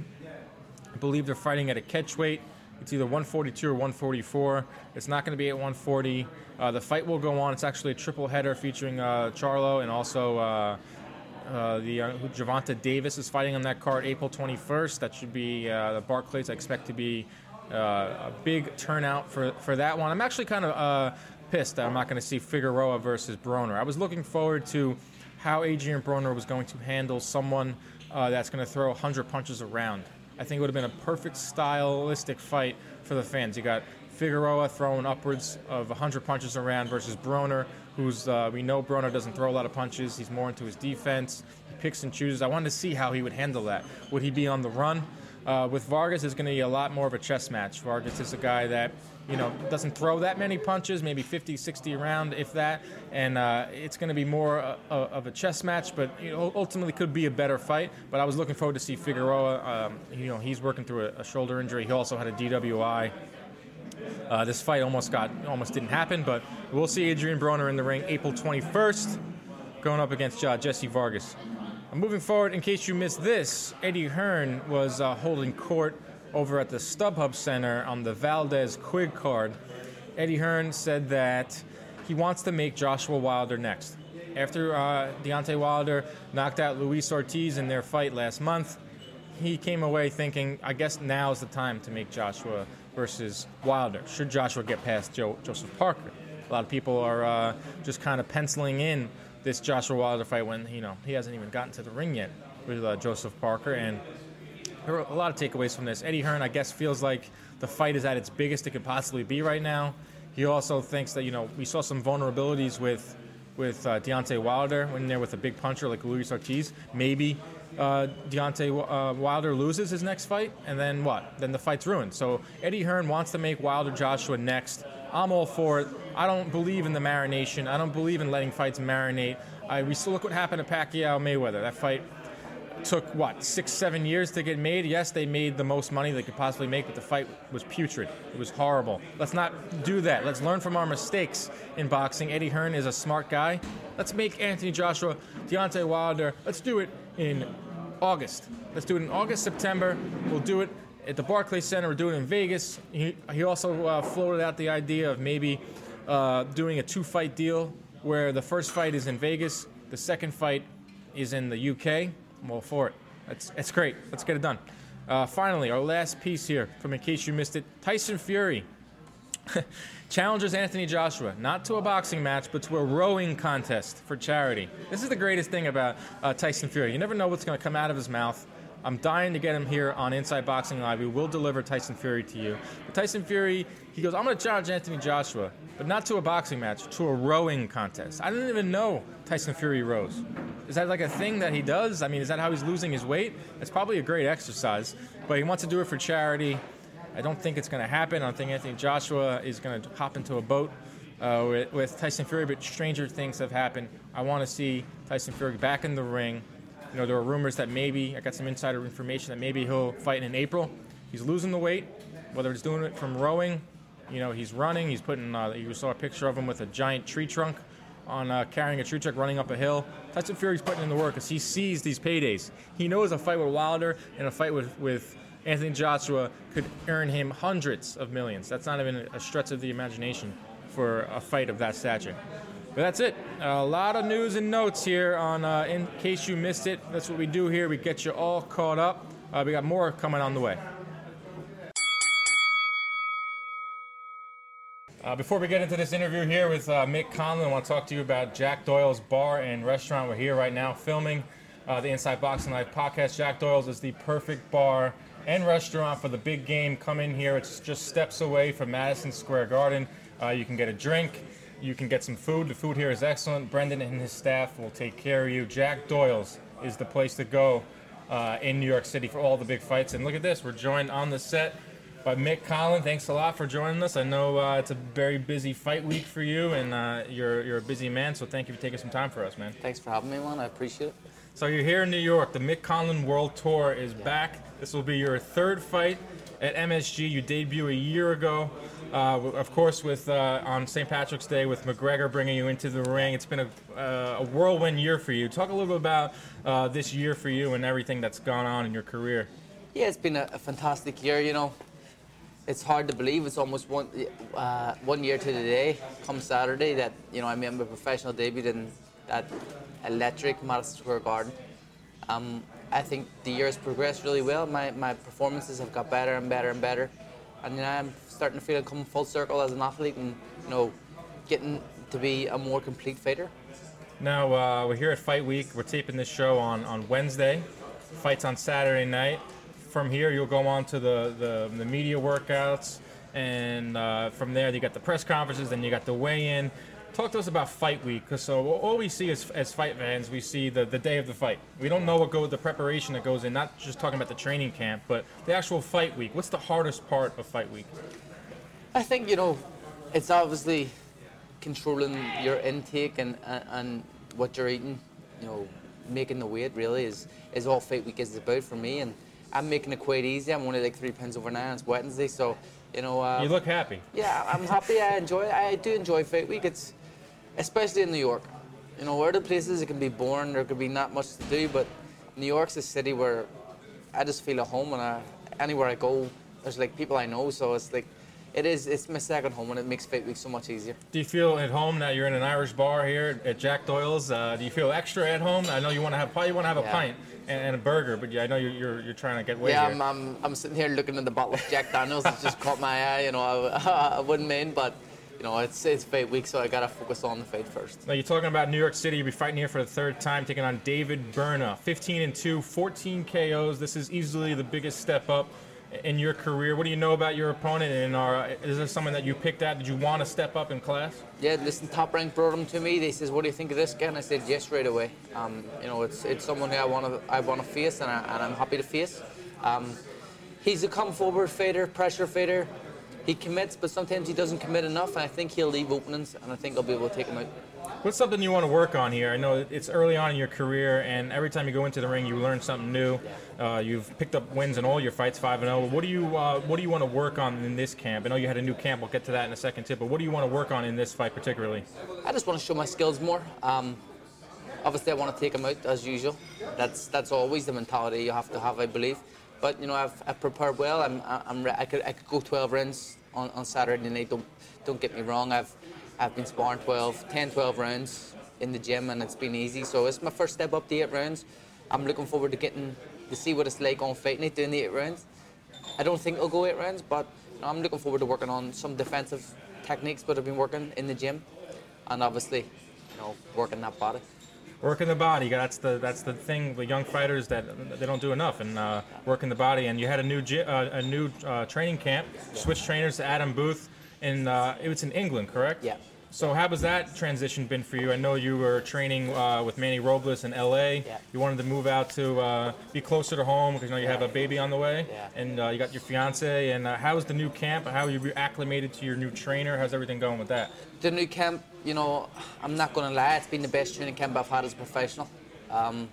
I believe they're fighting at a catch weight. It's either one forty-two or one forty-four. It's not going to be at one forty. Uh, the fight will go on. It's actually a triple header featuring uh, Charlo and also uh, uh, the uh, Gervonta Davis is fighting on that card April twenty-first. That should be uh, the Barclays. I expect to be uh, a big turnout for, for that one. I'm actually kind of uh, pissed that I'm not going to see Figueroa versus Broner. I was looking forward to how Adrian Broner was going to handle someone uh, that's going to throw one hundred punches around. I think it would have been a perfect stylistic fight for the fans. You got Figueroa throwing upwards of one hundred punches around versus Broner, who's, uh, we know Broner doesn't throw a lot of punches. He's more into his defense. He picks and chooses. I wanted to see how he would handle that. Would he be on the run? Uh, with Vargas, it's going to be a lot more of a chess match. Vargas is a guy that, you know, doesn't throw that many punches, maybe fifty, sixty around, if that. And uh, it's going to be more uh, of a chess match, but you know, ultimately could be a better fight. But I was looking forward to see Figueroa. Um, you know, he's working through a, a shoulder injury. He also had a D W I. Uh, this fight almost got almost didn't happen, but we'll see Adrian Broner in the ring April twenty-first, going up against uh, Jesse Vargas. Uh, moving forward, in case you missed this, Eddie Hearn was uh, holding court over at the StubHub Center on the Valdez Quigg card. Eddie Hearn said that he wants to make Joshua Wilder next. After uh, Deontay Wilder knocked out Luis Ortiz in their fight last month, he came away thinking, I guess now is the time to make Joshua versus Wilder. Should Joshua get past Joe, Joseph Parker? A lot of people are uh, just kind of penciling in this Joshua Wilder fight when, you know, he hasn't even gotten to the ring yet with uh, Joseph Parker. And there are a lot of takeaways from this. Eddie Hearn, I guess, feels like the fight is at its biggest it could possibly be right now. He also thinks that, you know, we saw some vulnerabilities with with uh, Deontay Wilder when there with a big puncher like Luis Ortiz. Maybe uh, Deontay uh, Wilder loses his next fight, and then what? Then the fight's ruined. So Eddie Hearn wants to make Wilder Joshua next. I'm all for it. I don't believe in the marination. I don't believe in letting fights marinate. I, we still look what happened to Pacquiao Mayweather. That fight took, what, six, seven years to get made? Yes, they made the most money they could possibly make, but the fight was putrid. It was horrible. Let's not do that. Let's learn from our mistakes in boxing. Eddie Hearn is a smart guy. Let's make Anthony Joshua, Deontay Wilder. Let's do it in August. Let's do it in August, September. We'll do it at the Barclays Center. We're doing it in Vegas. He, he also uh, floated out the idea of maybe uh, doing a two-fight deal where the first fight is in Vegas, the second fight is in the U K. I'm all for it. That's, that's great. Let's get it done. Uh, finally, our last piece here from In Case You Missed It. Tyson Fury challenges Anthony Joshua, not to a boxing match, but to a rowing contest for charity. This is the greatest thing about uh, Tyson Fury. You never know what's going to come out of his mouth. I'm dying to get him here on Inside Boxing Live. We will deliver Tyson Fury to you. But Tyson Fury, he goes, I'm going to challenge Anthony Joshua, but not to a boxing match, to a rowing contest. I didn't even know Tyson Fury rows. Is that like a thing that he does? I mean, is that how he's losing his weight? It's probably a great exercise, but he wants to do it for charity. I don't think it's going to happen. I don't think Anthony Joshua is going to hop into a boat uh, with, with Tyson Fury, but stranger things have happened. I want to see Tyson Fury back in the ring. You know, there are rumors that maybe, I got some insider information that maybe he'll fight in April. He's losing the weight, whether it's doing it from rowing. You know, he's running. He's putting, uh, you saw a picture of him with a giant tree trunk on uh, carrying a tree trunk running up a hill. Tyson Fury's putting in the work because he sees these paydays. He knows a fight with Wilder and a fight with, with Anthony Joshua could earn him hundreds of millions. That's not even a stretch of the imagination for a fight of that stature. But that's it. A lot of news and notes here on uh, In Case You Missed It. That's what we do here. We get you all caught up. Uh, we got more coming on the way. Uh, before we get into this interview here with uh, Mick Conlon, I want to talk to you about Jack Doyle's Bar and Restaurant. We're here right now filming uh, the Inside Boxing Live podcast. Jack Doyle's is the perfect bar and restaurant for the big game. Come in here. It's just steps away from Madison Square Garden. Uh, you can get a drink. You can get some food. The food here is excellent. Brendan and his staff will take care of you. Jack Doyle's is the place to go uh, in New York City for all the big fights. And look at this. We're joined on the set by Mick Conlon. Thanks a lot for joining us. I know uh, it's a very busy fight week for you, and uh, you're you're a busy man, so thank you for taking some time for us, man. Thanks for having me, man. I appreciate it. So you're here in New York. The Mick Conlon World Tour is yeah. back. This will be your third fight at M S G. You debuted a year ago. Uh, of course, with uh, on Saint Patrick's Day, with McGregor bringing you into the ring. It's been a, uh, a whirlwind year for you. Talk a little bit about uh, this year for you and everything that's gone on in your career. Yeah, it's been a, a fantastic year. You know, it's hard to believe it's almost one uh, one year to the day, come Saturday, that you know I made my professional debut in that electric Madison Square Garden. Um, I think the year has progressed really well. My my performances have got better and better and better, and you know, I'm starting to feel like coming full circle as an athlete, and you know, getting to be a more complete fighter. Now uh, we're here at Fight Week. We're taping this show on, on Wednesday. Fights on Saturday night. From here, you'll go on to the, the, the media workouts, and uh, from there you got the press conferences, then you got the weigh-in. Talk to us about Fight Week, because so all we see as, as fight fans, we see the, the day of the fight. We don't know what go the preparation that goes in, not just talking about the training camp, but the actual Fight Week. What's the hardest part of Fight Week? I think, you know, it's obviously controlling your intake and, and, and what you're eating, you know, making the weight really is, is all Fight Week is about for me, and I'm making it quite easy. I'm only like three pounds over nine. It's Wednesday, so you know. Uh, you look happy. Yeah, I'm happy. I enjoy it. I do enjoy Fight Week. It's especially in New York. You know, other places it can be boring. There could be not much to do, but New York's a city where I just feel at home, and I, anywhere I go, there's like people I know. So it's like, it is. It's my second home, and it makes Fight Week so much easier. Do you feel at home now? You're in an Irish bar here at Jack Doyle's. Uh, do you feel extra at home? I know you want to have probably want to have a yeah. pint and, and a burger, but yeah, I know you're you're, you're trying to get weight yeah, here. Yeah, I'm, I'm I'm sitting here looking at the bottle of Jack Daniels. It's just caught my eye. You know, I, I wouldn't mind, but you know, it's it's fight week, so I gotta focus on the fight first. Now you're talking about New York City. You'll be fighting here for the third time, taking on David Berna. fifteen and two, fourteen K Os. This is easily the biggest step up in your career. What do you know about your opponent? And are, is this someone that you picked out? Did you want to step up in class? Yeah, listen, Top Rank brought him to me. They says, "What do you think of this guy?" And I said, "Yes," right away. Um, you know, it's it's someone who I want to I want to face, and, I, and I'm happy to face. Um, he's a come forward fighter, pressure fighter. He commits, but sometimes he doesn't commit enough, and I think he'll leave openings, and I think I'll be able to take him out. What's something you want to work on here? I know it's early on in your career, and every time you go into the ring, you learn something new. Uh, you've picked up wins in all your fights, five and zero. What do you uh, What do you want to work on in this camp? I know you had a new camp. We'll get to that in a second, too. But what do you want to work on in this fight, particularly? I just want to show my skills more. Um, obviously, I want to take him out as usual. That's that's always the mentality you have to have, I believe. But you know, I've, I've prepared well. I'm, I'm I could I could go twelve rounds on, on Saturday night. Don't don't get me wrong. I've I've been sparring twelve, ten, twelve rounds in the gym, and it's been easy. So it's my first step up to eight rounds. I'm looking forward to getting to see what it's like on Fight Night doing the eight rounds. I don't think I'll go eight rounds, but you know, I'm looking forward to working on some defensive techniques that I've been working in the gym, and obviously, you know, working that body. Working the body, that's the that's the thing. The young fighters that they don't do enough, and uh, working the body. And you had a new gy- uh, a new uh, training camp, switched trainers to Adam Booth, and uh, it was in England, correct? Yeah. So how has that transition been for you? I know you were training uh, with Manny Robles in L A. Yeah. You wanted to move out to uh, be closer to home because you know you have a baby on the way, Yeah. and uh, you got your fiance. And uh, how is the new camp? How are you acclimated to your new trainer? How's everything going with that? The new camp, you know, I'm not going to lie, it's been the best training camp I've had as a professional. Um,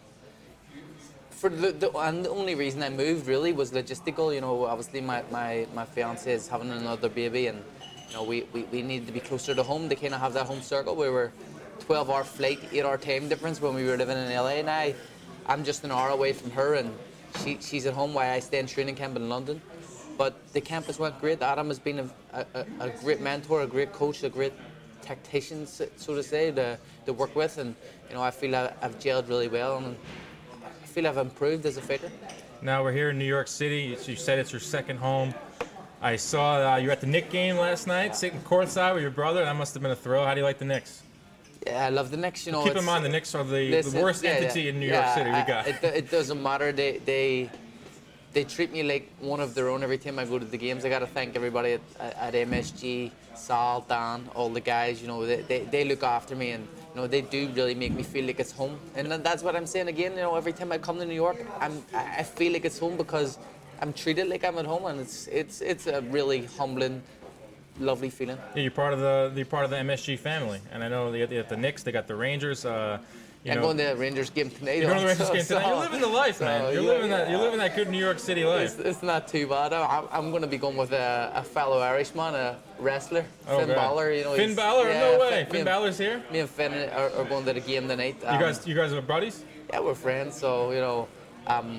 for the, the, and the only reason I moved really was logistical. You know, obviously my, my, my fiance is having another baby, and you know, we, we, we needed to be closer to home to kind of have that home circle. We were twelve hour flight, eight hour time difference when we were living in L A. Now I'm just an hour away from her, and she, she's at home while I stay in training camp in London. But the camp has went great. Adam has been a, a, a great mentor, a great coach, a great tactician, so to say, to, to work with. And you know, I feel I, I've gelled really well, and I feel I've improved as a fighter. Now we're here in New York City. You said it's your second home. I saw uh, you were at the Knicks game last night, sitting courtside with your brother. That must have been a thrill. How do you like the Knicks? Yeah, I love the Knicks. You know, keep in mind the Knicks are the, listen, the worst yeah, entity yeah, in New yeah, York City. I, We got. It, it doesn't matter. They they they treat me like one of their own every time I go to the games. I got to thank everybody at, at M S G, Sal, Dan, all the guys. You know, they, they they look after me, and you know, they do really make me feel like it's home. And that's what I'm saying again. You know, every time I come to New York, I'm I feel like it's home because I'm treated like I'm at home, and it's it's it's a really humbling, lovely feeling. Yeah, you're part of the you're part of the M S G family, and I know they got the, the Knicks, they got the Rangers. Uh, you I'm know, going to the Rangers game tonight. You're going to the Rangers so, game tonight. So, you're living the life, so, man. You're yeah, living that. yeah. You're living that good New York City life. It's, it's not too bad. I'm, I'm going to be going with a, a fellow Irishman, a wrestler, Oh, Finn God. Balor. You know, Finn he's- Balor? yeah, No way. Finn- Finn me and- Balor's here. Me and Finn are, are going to the game tonight. You Um, guys, you guys are buddies. Yeah, we're friends. So you know, um,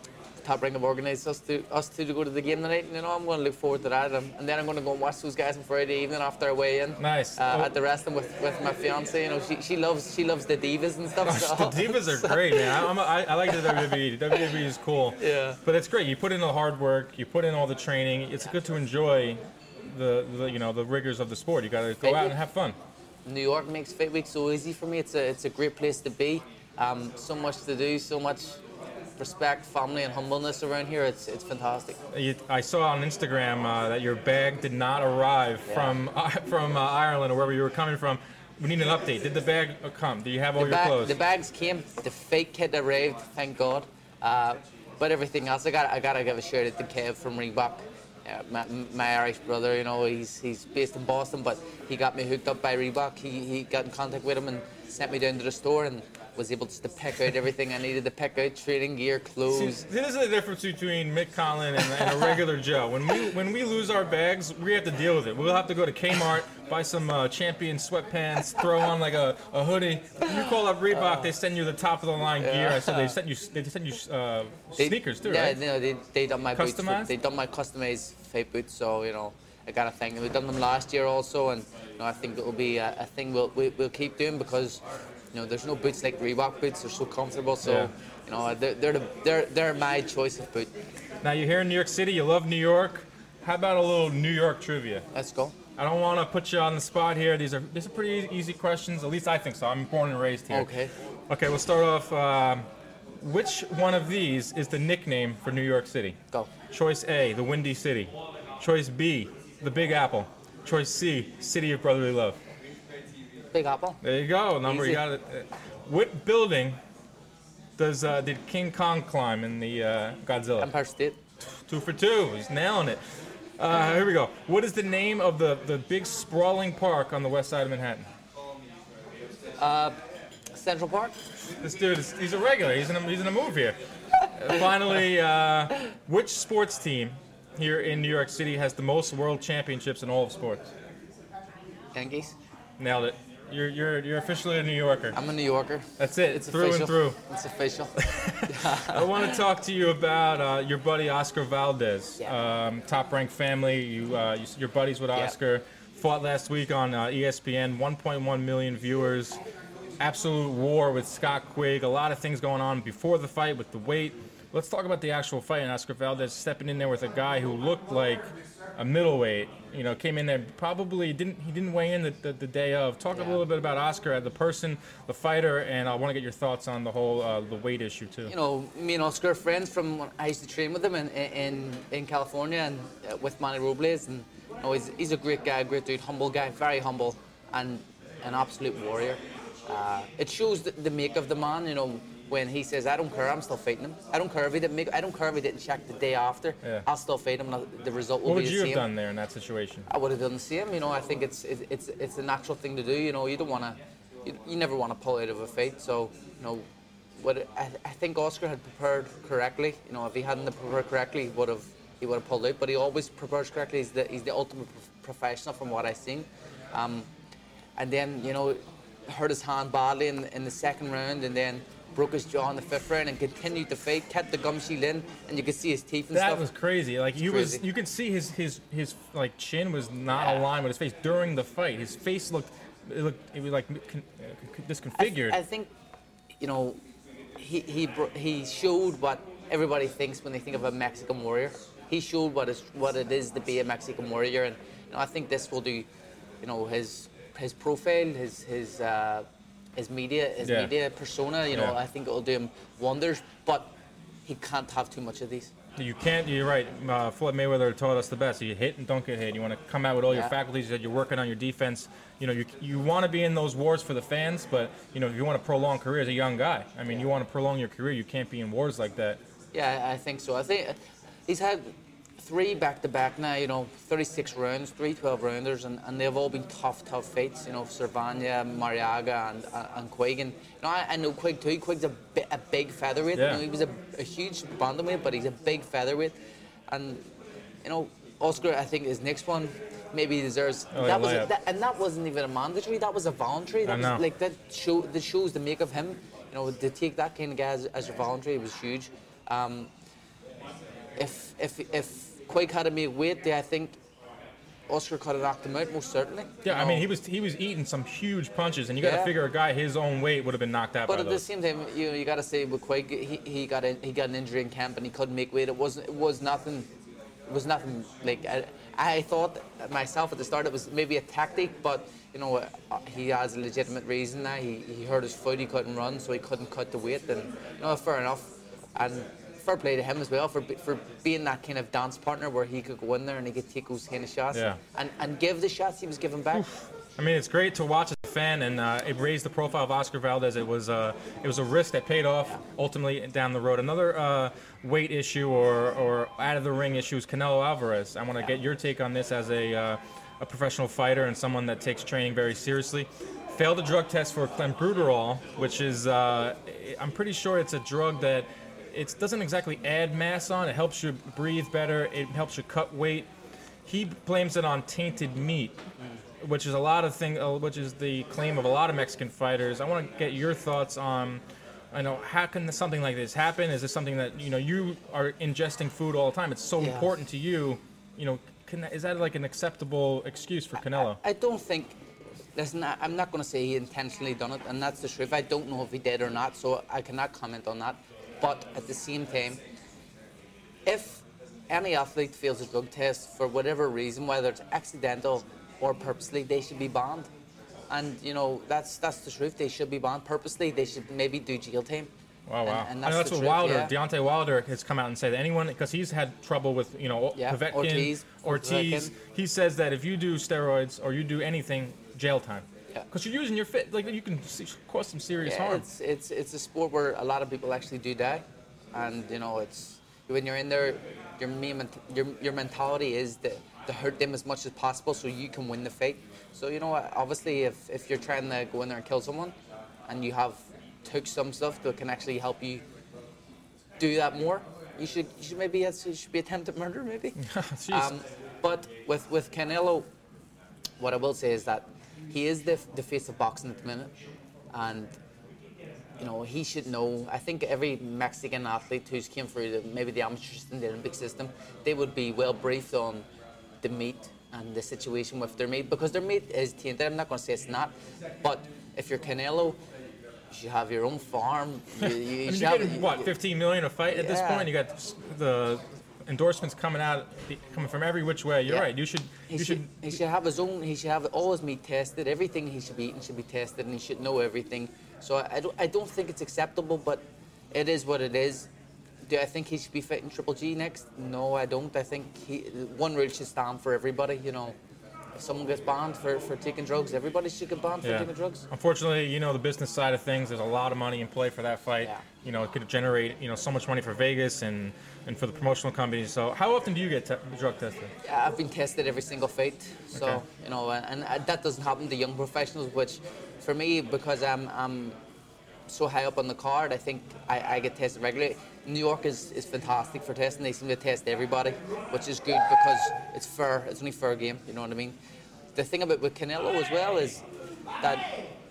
Top Rank have organised us to us two to go to the game tonight. And, you know, I'm going to look forward to that. Um, and then I'm going to go and watch those guys on Friday evening after our weigh-in. Nice. Uh, Oh. At the wrestling with, with my fiance. You know, she, she loves she loves the divas and stuff. Gosh, so, the divas are great, man. I'm a, I, I like the W W E. The W W E is cool. Yeah. But it's great. You put in the hard work. You put in all the training. It's good to enjoy the, the you know the rigors of the sport. You got to go out and have fun. New York makes Fight Week so easy for me. It's a it's a great place to be. Um, so much to do, so much respect, family, and humbleness around here. It's it's fantastic. You, I saw on Instagram uh, that your bag did not arrive Yeah. from uh, from uh, Ireland or wherever you were coming from. We need an update. Did the bag uh, come? Do you have all The, your bag, clothes? the bags came. The fake kit arrived. Thank God. Uh, but everything else, I got I gotta give a shout out to Kev from Reebok. Uh, my, my Irish brother, you know, he's he's based in Boston, but he got me hooked up by Reebok. He he got in contact with him and sent me down to the store and was able just to pick out everything I needed to pick out: training gear, See, clothes. this is the difference between Mick Conlon and, and a regular Joe. When we when we lose our bags, we have to deal with it. We'll have to go to Kmart, buy some uh, Champion sweatpants, throw on like a, a hoodie. You call up Reebok, they send you the top of the line gear. I said they sent you they send you uh, They- sneakers too, yeah, right? no, they they done my boots. Customized? For, they done my customized fight boots, so you know I gotta thank them. We've done them last year also, and you know I think it will be a, a thing we'll we, we'll keep doing because you know there's no boots like Reebok boots. They're so comfortable, so Yeah. you know they're they're, the, they're they're my choice of boot. Now you're here in New York City. You love New York. How about a little New York trivia? Let's go. I don't want to put you on the spot here. These are these are pretty easy questions. At least I think so. I'm born and raised here. Okay. Okay, we'll start off. Um, which one of these is the nickname for New York City? Go. Choice A, the Windy City. Choice B, the Big Apple. Choice C, City of Brotherly Love. Big Apple. There you go. Number, Easy. you got it. Uh, What building does uh, did King Kong climb in the uh, Godzilla? Empire State. Two for two. He's nailing it. Uh, here we go. What is the name of the, the big sprawling park on the west side of Manhattan? Uh, Central Park. This dude, is, he's a regular. He's in a, he's in a move here. Uh, finally, uh, which sports team here in New York City has the most world championships in all of sports? Yankees. Nailed it. You're you're you're officially a New Yorker. I'm a New Yorker. That's it. It's through official. and through. It's official. I want to talk to you about uh, your buddy Oscar Valdez. Yeah. Um, top-ranked family. You, uh, you you're buddies with Yeah. Oscar. Fought last week on uh, E S P N. one point one million viewers. Absolute war with Scott Quigg. A lot of things going on before the fight with the weight. Let's talk about the actual fight. And Oscar Valdez stepping in there with a guy who looked like a middleweight. You know, came in there probably didn't he didn't weigh in the, the, the day of. Talk Yeah. a little bit about Oscar as the person, the fighter, and I want to get your thoughts on the whole uh, the weight issue too. You know, me and Oscar are friends from when I used to train with him in in, in California and uh, with Manny Robles, and you know, he's, he's a great guy, great dude, humble guy, very humble, and an absolute warrior. Uh, it shows the, the make of the man. You know, when he says, "I don't care, I'm still fighting him. I don't care if he didn't make. I don't care if he didn't check the day after. Yeah. I'll still fight him. And the result will What be would the you same." have done there in that situation? I would have done the same. You know, I think it's it's it's, it's a natural thing to do. You know, you don't want to, you, you never want to pull out of a fight. So, you know, what I, I think Oscar had prepared correctly. You know, if he hadn't prepared correctly, he would have he would have pulled out. But he always prepares correctly. He's the he's the ultimate prof- professional from what I've seen. Um, and then you know, hurt his hand badly in in the second round, and then broke his jaw in the fifth round and continued to fight, kept the gum shield in, and you could see his teeth and That stuff. was crazy. Like you was, crazy. you could see his his his like chin was not Yeah. aligned with his face during the fight. His face looked, it looked, it was like con- uh, I, disconfigured. I think, you know, he he bro- he showed what everybody thinks when they think of a Mexican warrior. He showed what is what it is to be a Mexican warrior, and you know, I think this will do, you know, his his profile, his his. Uh, his media, his Yeah. media persona, you know, Yeah. I think it'll do him wonders, but he can't have too much of these. You can't. You're right. Uh, Floyd Mayweather taught us the best. You hit and don't get hit. You want to come out with all your Yeah. faculties. That you're working on your defense. You know, you you want to be in those wars for the fans, but you know, if you want to prolong career as a young guy, I mean, you want to prolong your career. You can't be in wars like that. Yeah, I think so. I think he's had three back-to-back now, you know, thirty-six rounds, three twelve-rounders, and, and they've all been tough, tough fights, you know, Cervania, Mariaga, and, and, and Quigg. And, you know, I, I know Quigg too. Quigg's a, bi- a big featherweight. Yeah. You know, he was a, a huge bantamweight, but he's a big featherweight. And, you know, Oscar, I think his next one maybe deserves... Oh, yeah, that was a, layup. that, And that wasn't even a mandatory, that was a voluntary. That I was know. like, that, show, that shows the make of him. You know, to take that kind of guy as, as a voluntary was huge. Um, if, if, if... Quigg had to make weight there, I think Oscar could have knocked him out, most certainly. Yeah, You I mean, know. he was he was eating some huge punches, and you got to Yeah. figure a guy his own weight would have been knocked out But by at the those. same time, you know, you got to say with Quigg, he, he got in, he got an injury in camp and he couldn't make weight. It wasn't it was nothing, it was nothing like I, I thought myself at the start it was maybe a tactic, but you know uh, he has a legitimate reason now. He he hurt his foot, he couldn't run, so he couldn't cut the weight, and you know fair enough, and fair play to him as well for be- for being that kind of dance partner where he could go in there and he could take those kind of shots Yeah. and and give the shots he was giving back. I mean, it's great to watch as a fan, and uh, it raised the profile of Oscar Valdez. It was uh, it was a risk that paid off ultimately down the road. Another uh, weight issue or or out of the ring issue is Canelo Alvarez. I want to get your take on this as a uh, a professional fighter and someone that takes training very seriously. Failed a drug test for clenbuterol, which is uh, I'm pretty sure it's a drug that it doesn't exactly add mass on. It helps you breathe better. It helps you cut weight. He blames it on tainted meat, which is a lot of thing, uh, which is the claim of a lot of Mexican fighters. I want to get your thoughts on, I know, how can something like this happen? Is this something that you know you are ingesting food all the time? It's so Yeah. important to you. You know, can, is that like an acceptable excuse for Canelo? I, I don't think. Listen, I- I'm not going to say he intentionally done it, and that's the truth. I don't know if he did or not, so I cannot comment on that. But at the same time, if any athlete fails a drug test for whatever reason, whether it's accidental, or purposely, they should be banned. And, you know, that's that's the truth. They should be banned purposely. They should maybe do jail time. Wow, wow. And, and I know that's, that's the what truth, Wilder, yeah. Deontay Wilder has come out and said that anyone, because he's had trouble with, you know, Yeah, Povetkin, Ortiz, Ortiz, Povetkin. he says that if you do steroids or you do anything, jail time. Yeah. Because you're using your fit, like you can see, cause some serious Yeah, harm. it's it's it's a sport where a lot of people actually do die, and you know it's when you're in there, your main ment- your your mentality is to, to hurt them as much as possible so you can win the fight. So you know what, obviously if if you're trying to go in there and kill someone, and you have took some stuff that can actually help you do that more, you should you should maybe it should be attempted murder maybe. Jeez. Um, but with with Canelo, what I will say is that he is the the face of boxing at the minute, and you know he should know. I think every Mexican athlete who's came through the, maybe the amateur system, the Olympic system, they would be well briefed on the meat and the situation with their meat, because their meat is tainted. I'm not going to say it's not, but if you're Canelo, you should have your own farm. You, you, you I mean, should you're have, getting, what, fifteen million a fight at this Yeah. point? You got the endorsements coming out, coming from every which way. You're Yeah. right. You should. He You should, should. he should have his own, he should have all his meat tested. Everything he should be eating should be tested, and he should know everything. So I, I, don't, I don't think it's acceptable, but it is what it is. Do I think he should be fighting Triple G next? No, I don't. I think he, one rule should stand for everybody, you know. If someone gets banned for, for taking drugs, everybody should get banned for Yeah. taking drugs. Unfortunately, you know, the business side of things, there's a lot of money in play for that fight. Yeah. You know, it could generate, you know, so much money for Vegas and, and for the promotional companies. So how often do you get te- drug tested? Yeah, I've been tested every single fight, so Okay. you know, and, and that doesn't happen to young professionals. Which, for me, because I'm I'm so high up on the card, I think I, I get tested regularly. New York is, is fantastic for testing. They seem to test everybody, which is good because it's fair. It's only fair game. You know what I mean? The thing about with Canelo as well is that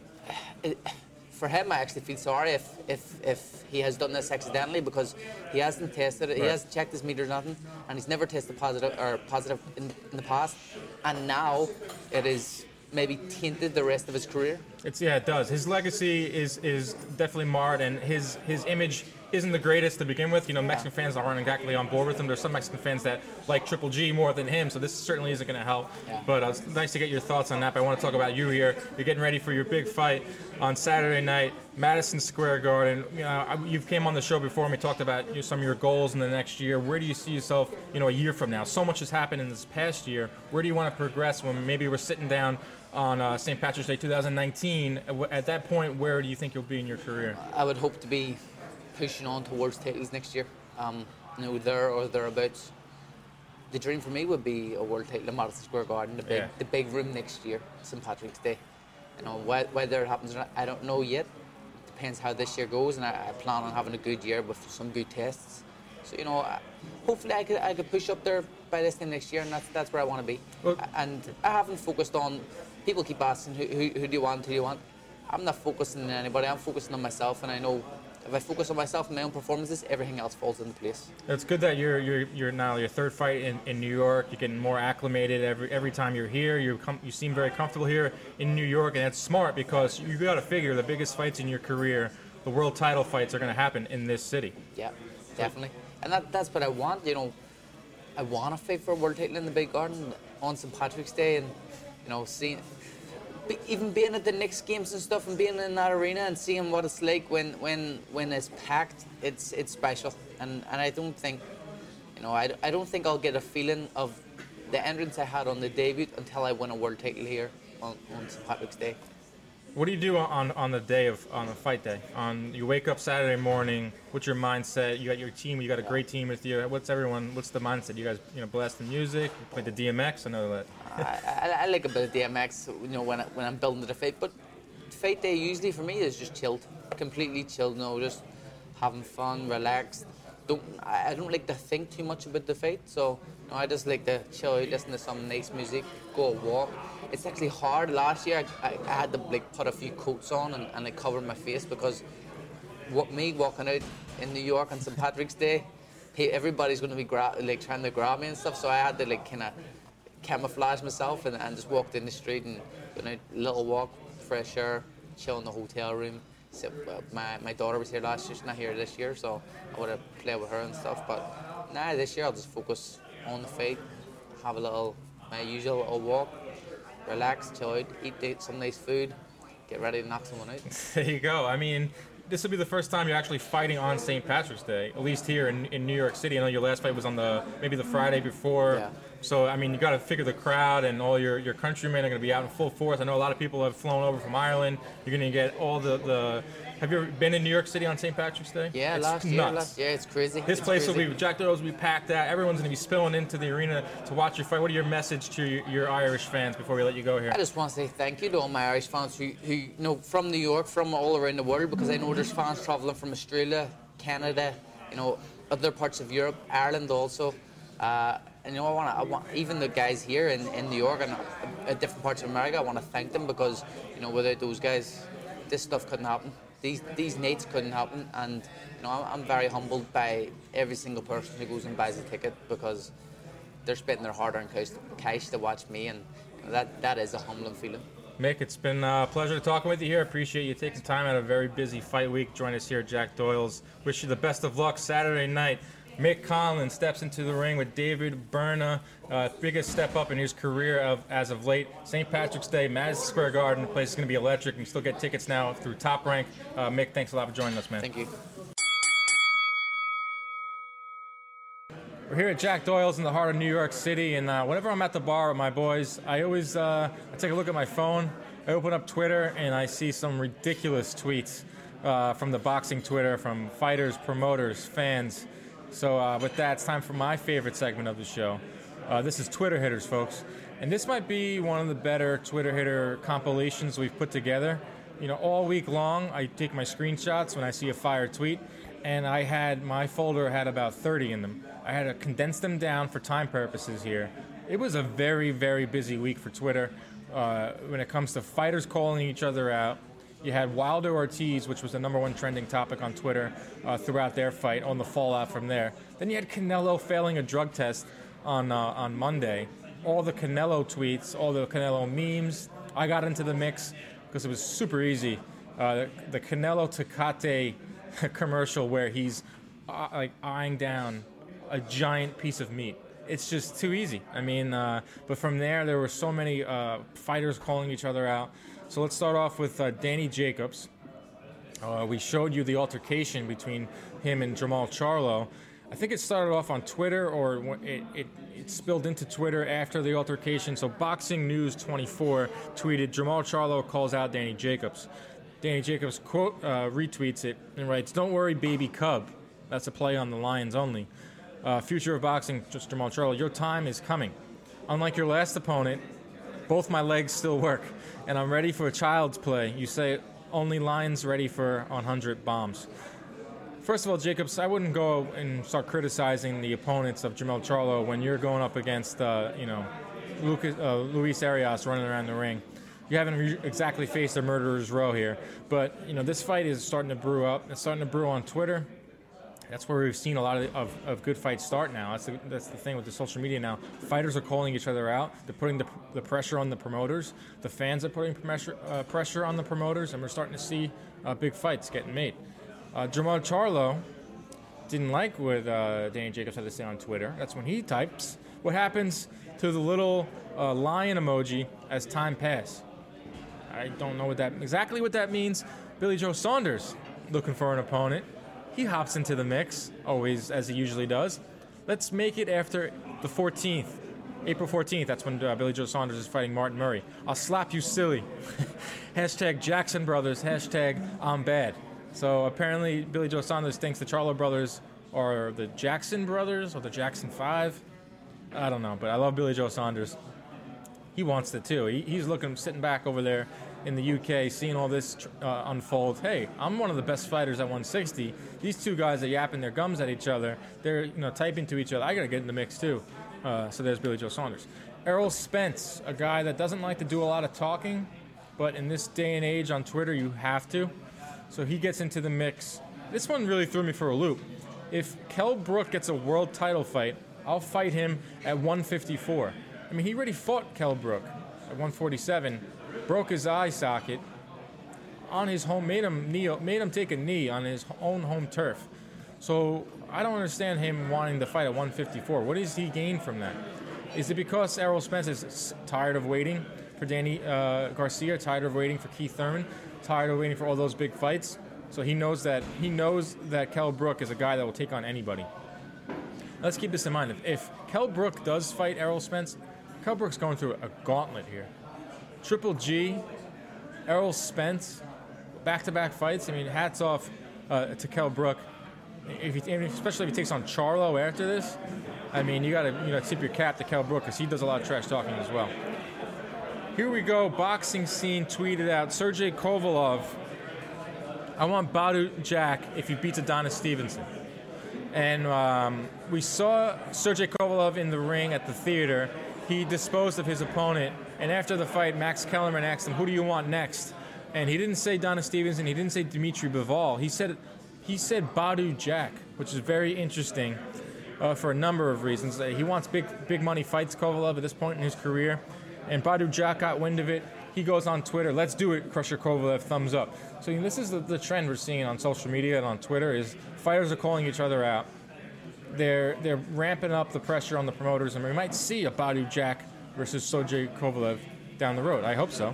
it, for him, I actually feel sorry if, if, if he has done this accidentally, because he hasn't tested it, he Right. hasn't checked his meter, nothing, and he's never tested positive or positive in, in the past, and now it is maybe tainted the rest of his career. It's yeah, it does. His legacy is is definitely marred, and his his image isn't the greatest to begin with. You know, Mexican fans aren't exactly on board with him. There's some Mexican fans that like Triple G more than him, so this certainly isn't going to help. Yeah. But uh, it's nice to get your thoughts on that. But I want to talk about you here. You're getting ready for your big fight on Saturday night, Madison Square Garden. You know, I- you've came on the show before and we talked about you know, some of your goals in the next year. Where do you see yourself, you know, a year from now? So much has happened in this past year. Where do you want to progress when maybe we're sitting down on uh, Saint Patrick's Day two thousand nineteen? At that point, where do you think you'll be in your career? I would hope to be pushing on towards titles next year. Um, you know, there or thereabouts. The dream for me would be a world title in Madison Square Garden, the big, Yeah. the big room next year, Saint Patrick's Day. You know, wh- whether it happens or not, I don't know yet. Depends how this year goes, and I, I plan on having a good year with some good tests. So you know, I, hopefully I could I could push up there by this time next year, and that's that's where I want to be. Well- And I haven't focused on. People keep asking who, who who do you want, who do you want. I'm not focusing on anybody. I'm focusing on myself, and I know if I focus on myself and my own performances, everything else falls into place. It's good that you're you're you're now your third fight in, in New York. You're getting more acclimated every every time you're here. You come you seem very comfortable here in New York, and that's smart because you got to figure the biggest fights in your career, the world title fights, are going to happen in this city. Yeah, definitely. And that, that's what I want, you know. I want to fight for a world title in the big garden on Saint Patrick's Day, and, you know, seeing, be, even being at the Knicks games and stuff and being in that arena and seeing what it's like when, when, when it's packed, it's it's special. And, and I don't think, you know, I, I don't think I'll get a feeling of the entrance I had on the debut until I win a world title here on, on Saint Patrick's Day. What do you do on, on the day of on the fight day? On you wake up Saturday morning. What's your mindset? You got your team. You got a great team with you. What's everyone? What's the mindset? You guys, you know, blast the music. You play the D M X. I know that. I, I, I like a bit of D M X, you know, when I, when I'm building to the fight. But fight day usually for me is just chilled, completely chilled. No, just having fun, relaxed. Don't I, I don't like to think too much about the fight. So you know, I just like to chill out, listen to some nice music, go a walk. It's actually hard. Last year I, I, I had to like put a few coats on and, and I covered my face because what me walking out in New York on Saint Patrick's Day, hey, everybody's going to be gra- like trying to grab me and stuff. So I had to like kind of camouflage myself and, and just walked in the street and you know, a little walk, fresh air, chill in the hotel room. So, well, my my daughter was here last year. She's not here this year, so I would have played with her and stuff. But nah, this year I'll just focus on the fight, have a little my usual little walk. relax, chill out, eat some nice food, get ready to knock someone out. There you go. I mean, this will be the first time you're actually fighting on Saint Patrick's Day, at least here in, in New York City. I know your last fight was on the maybe the Friday before. Yeah. So, I mean, you got to figure the crowd and all your, your countrymen are going to be out in full force. I know a lot of people have flown over from Ireland. You're going to get all the, the... Have you ever been in New York City on Saint Patrick's Day? Yeah, it's last nuts. year. Last year, it's crazy. This it's place crazy. will be, Jack Doyle's will be packed out. Everyone's going to be spilling into the arena to watch your fight. What are your message to your, your Irish fans before we let you go here? I just want to say thank you to all my Irish fans who, who, you know, from New York, from all around the world, because I know there's fans travelling from Australia, Canada, you know, other parts of Europe, Ireland also. Uh, and you know, I want, to, I want even the guys here in, in New York and uh, different parts of America. I want to thank them because, you know, without those guys, this stuff couldn't happen. These these nights couldn't happen, and you know, I'm, I'm very humbled by every single person who goes and buys a ticket because they're spending their hard-earned cash, cash to watch me, and you know, that that is a humbling feeling. Mick, it's been a pleasure talking with you here. Appreciate you taking time out of a very busy fight week. Join us here at Jack Doyle's. Wish you the best of luck Saturday night. Mick Conlan steps into the ring with David Berna, uh, biggest step up in his career of, as of late. Saint Patrick's Day, Madison Square Garden. The place is going to be electric. You can still get tickets now through Top Rank. Uh, Mick, thanks a lot for joining us, man. Thank you. We're here at Jack Doyle's in the heart of New York City, and uh, whenever I'm at the bar with my boys, I always uh, I take a look at my phone. I open up Twitter, and I see some ridiculous tweets uh, from the boxing Twitter, from fighters, promoters, fans. So uh, with that, it's time for my favorite segment of the show. Uh, this is Twitter Hitters, folks. And this might be one of the better Twitter hitter compilations we've put together. You know, all week long, I take my screenshots when I see a fire tweet, and I had, my folder had about thirty in them. I had to condense them down for time purposes here. It was a very, very busy week for Twitter uh, when it comes to fighters calling each other out. You had Wilder Ortiz, which was the number one trending topic on Twitter uh, throughout their fight, on the fallout from there. Then you had Canelo failing a drug test on uh, on Monday. All the Canelo tweets, all the Canelo memes. I got into the mix because it was super easy. Uh, the, the Canelo Tecate commercial where he's uh, like eyeing down a giant piece of meat. It's just too easy. I mean, uh, but from there, there were so many uh, fighters calling each other out. So let's start off with uh, Danny Jacobs. Uh, we showed you the altercation between him and Jermall Charlo. I think it started off on Twitter, or it, it, it spilled into Twitter after the altercation. So Boxing News twenty-four tweeted, Jermall Charlo calls out Danny Jacobs. Danny Jacobs quote uh, retweets it and writes, "Don't worry, baby cub." That's a play on the Lions only. Uh, future of boxing, just Jermall Charlo. Your time is coming. Unlike your last opponent, both my legs still work, and I'm ready for a child's play. You say only Lions ready for one hundred bombs. First of all, Jacobs, I wouldn't go and start criticizing the opponents of Jermall Charlo when you're going up against, uh, you know, Lucas, uh, Luis Arias running around the ring. You haven't re- exactly faced a murderer's row here, but you know this fight is starting to brew up. It's starting to brew on Twitter. That's where we've seen a lot of, of, of good fights start now. That's the, that's the thing with the social media now. Fighters are calling each other out. They're putting the, the pressure on the promoters. The fans are putting pressure, uh, pressure on the promoters, and we're starting to see uh, big fights getting made. Uh, Jermall Charlo didn't like what uh, Danny Jacobs had to say on Twitter. That's when he types, what happens to the little uh, lion emoji as time passes? I don't know what that exactly what that means. Billy Joe Saunders looking for an opponent. He hops into the mix, always as he usually does. Let's make it after the fourteenth, April fourteenth. That's when uh, Billy Joe Saunders is fighting Martin Murray. I'll slap you silly. Hashtag Jackson Brothers. Hashtag I'm bad. So apparently Billy Joe Saunders thinks the Charlo brothers are the Jackson brothers or the Jackson Five. I don't know, but I love Billy Joe Saunders. He wants it too. He, he's looking, sitting back over there in the U K, seeing all this uh, unfold. Hey, I'm one of the best fighters at one sixty. These two guys are yapping their gums at each other. They're, you know, typing to each other. I got to get in the mix too. Uh, so there's Billy Joe Saunders. Errol Spence, a guy that doesn't like to do a lot of talking, but in this day and age on Twitter, you have to. So he gets into the mix. This one really threw me for a loop. If Kell Brook gets a world title fight, I'll fight him at one fifty-four. I mean, he already fought Kell Brook at one forty-seven, broke his eye socket on his home, made him knee, made him take a knee on his own home turf. So I don't understand him wanting to fight at one fifty-four. What does he gain from that? Is it because Errol Spence is tired of waiting? for Danny uh, Garcia, tired of waiting for Keith Thurman, tired of waiting for all those big fights. So he knows that he knows that Kell Brook is a guy that will take on anybody. Let's keep this in mind. If, if Kell Brook does fight Errol Spence, Kell Brook's going through a gauntlet here. Triple G, Errol Spence, back-to-back fights. I mean, hats off uh, to Kell Brook. If he, especially if he takes on Charlo after this, I mean, you got to you know tip your cap to Kell Brook because he does a lot of trash talking as well. Here we go. Boxing Scene tweeted out, Sergey Kovalev, I want Badu Jack if he beats Adonis Stevenson. And um, we saw Sergey Kovalev in the ring at the theater. He disposed of his opponent. And after the fight, Max Kellerman asked him, who do you want next? And he didn't say Adonis Stevenson. He didn't say Dimitri Bivol. He said he said Badu Jack, which is very interesting uh, for a number of reasons. Uh, he wants big big money fights, Kovalev, at this point in his career. And Badu Jack got wind of it. He goes on Twitter, let's do it, Crusher Kovalev, thumbs up. So you know, this is the, the trend we're seeing on social media and on Twitter is fighters are calling each other out. They're they're ramping up the pressure on the promoters, and we might see a Badu Jack versus Sergey Kovalev down the road. I hope so.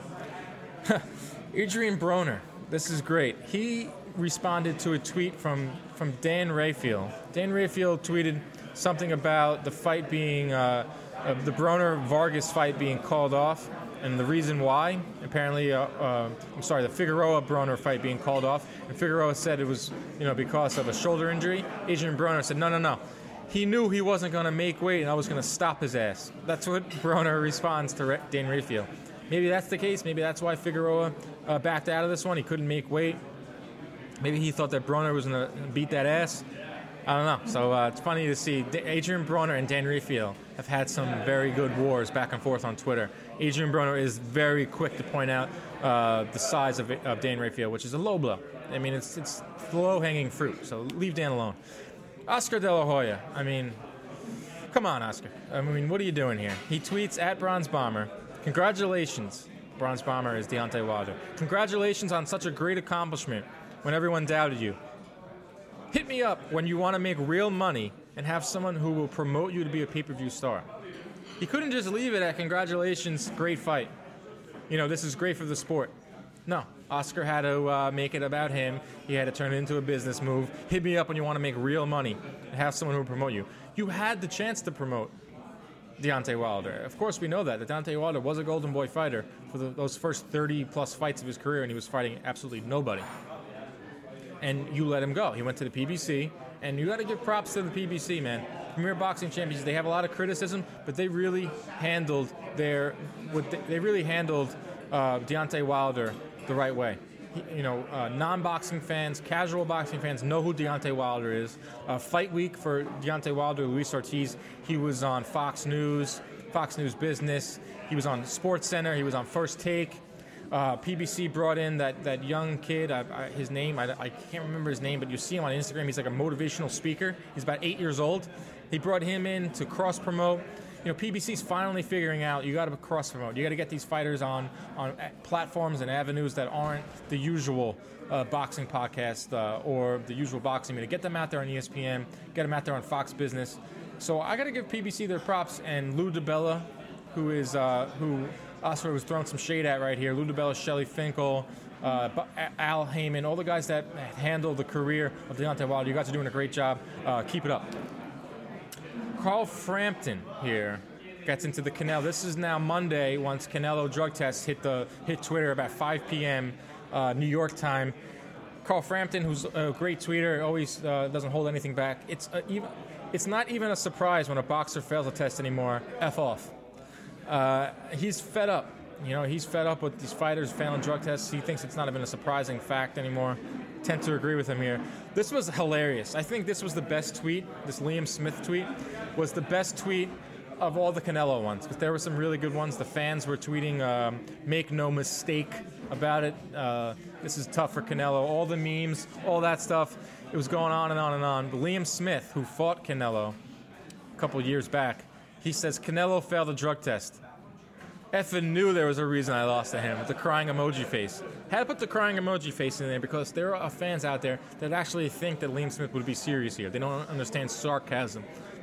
Adrian Broner, this is great. He responded to a tweet from, from Dan Rayfield. Dan Rayfield tweeted something about the fight being, uh, uh, the Broner-Vargas fight being called off, and the reason why, apparently, uh, uh, I'm sorry, the Figueroa-Broner fight being called off, and Figueroa said it was, you know, because of a shoulder injury. Adrian Broner said, no, no, no. He knew he wasn't going to make weight, and I was going to stop his ass. That's what Broner responds to Dan Rayfield. Maybe that's the case. Maybe that's why Figueroa uh, backed out of this one. He couldn't make weight. Maybe he thought that Broner was going to beat that ass. I don't know. So uh, it's funny to see Adrian Broner and Dan Rayfield have had some very good wars back and forth on Twitter. Adrian Broner is very quick to point out uh, the size of, of Dan Rayfield, which is a low blow. I mean, it's it's low-hanging fruit. So leave Dan alone. Oscar De La Hoya. I mean, come on, Oscar. I mean, what are you doing here? He tweets at Bronze Bomber, congratulations. Bronze Bomber is Deontay Wilder. Congratulations on such a great accomplishment when everyone doubted you. Hit me up when you want to make real money and have someone who will promote you to be a pay-per-view star. He couldn't just leave it at congratulations, great fight. You know, this is great for the sport. No, Oscar had to uh, make it about him. He had to turn it into a business move. Hit me up when you want to make real money and have someone who will promote you. You had the chance to promote Deontay Wilder. Of course, we know that. That Deontay Wilder was a Golden Boy fighter for the, those first thirty-plus fights of his career, and he was fighting absolutely nobody. And you let him go. He went to the P B C, and you got to give props to the P B C, man. Premier Boxing Champions. They have a lot of criticism, but they really handled their. What they, they really handled uh, Deontay Wilder the right way. He, you know, uh, non-boxing fans, casual boxing fans know who Deontay Wilder is. Uh, Fight Week for Deontay Wilder, Luis Ortiz. He was on Fox News, Fox News Business. He was on Sports Center. He was on First Take. Uh, P B C brought in that, that young kid, I, I, his name, I, I can't remember his name, but you see him on Instagram. He's like a motivational speaker. He's about eight years old. He brought him in to cross-promote. You know, P B C's finally figuring out you got to cross-promote. You got to get these fighters on, on platforms and avenues that aren't the usual uh, boxing podcast uh, or the usual boxing media. Get them out there on E S P N. Get them out there on Fox Business. So I got to give P B C their props. And Lou DiBella, who is uh, who Oscar was throwing some shade at right here. Lou DiBella, Shelly Finkel, uh, Al Heyman, all the guys that handle the career of Deontay Wilder. You guys are doing a great job. Uh, keep it up. Carl Frampton here gets into the Canelo. This is now Monday once Canelo drug tests hit the hit Twitter about five p.m. Uh, New York time. Carl Frampton, who's a great tweeter, always uh, doesn't hold anything back. It's a, even it's not even a surprise when a boxer fails a test anymore. F off. Uh, he's fed up. You know, he's fed up with these fighters failing drug tests. He thinks it's not even a surprising fact anymore. Tend to agree with him here. This was hilarious. I think this was the best tweet. This Liam Smith tweet was the best tweet of all the Canelo ones, because there were some really good ones. The fans were tweeting, um, make no mistake about it. Uh, this is tough for Canelo. All the memes, all that stuff. It was going on and on and on. But Liam Smith, who fought Canelo a couple years back, he says, Canelo failed a drug test. Effing knew there was a reason I lost to him, with the crying emoji face. Had to put the crying emoji face in there because there are fans out there that actually think that Liam Smith would be serious here. They don't understand sarcasm.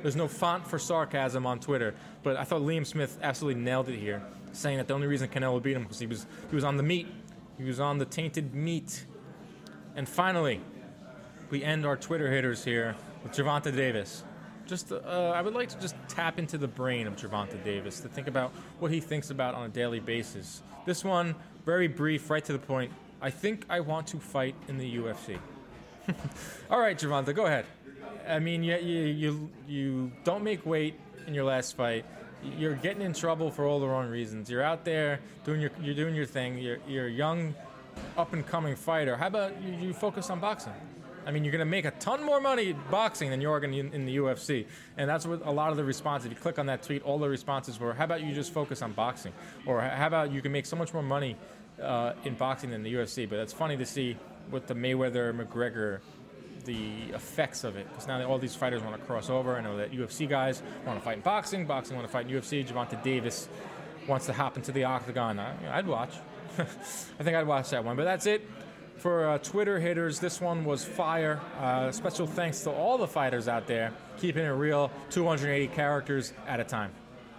There's no font for sarcasm on Twitter. But I thought Liam Smith absolutely nailed it here, saying that the only reason Canelo beat him was he was he was on the meat. He was on the tainted meat. And finally, we end our Twitter hitters here with Gervonta Davis. Just, uh, I would like to just tap into the brain of Gervonta Davis to think about what he thinks about on a daily basis. This one, very brief, right to the point. I think I want to fight in the U F C. All right, Gervonta, go ahead. I mean, you, you you you don't make weight in your last fight. You're getting in trouble for all the wrong reasons. You're out there doing your you're doing your thing. You're you're a young, up and coming fighter. How about you, you focus on boxing? I mean, you're going to make a ton more money boxing than you are going to in, in the U F C. And that's what a lot of the responses, if you click on that tweet, all the responses were, how about you just focus on boxing? Or how about you can make so much more money uh, in boxing than the U F C? But it's funny to see with the Mayweather-McGregor, the effects of it. Because now all these fighters want to cross over. I know that U F C guys want to fight in boxing. Boxing want to fight in U F C. Gervonta Davis wants to hop into the octagon. I, I'd watch. I think I'd watch that one. But that's it. For uh, Twitter hitters, this one was fire. Uh, special thanks to all the fighters out there, keeping it real, two hundred eighty characters at a time.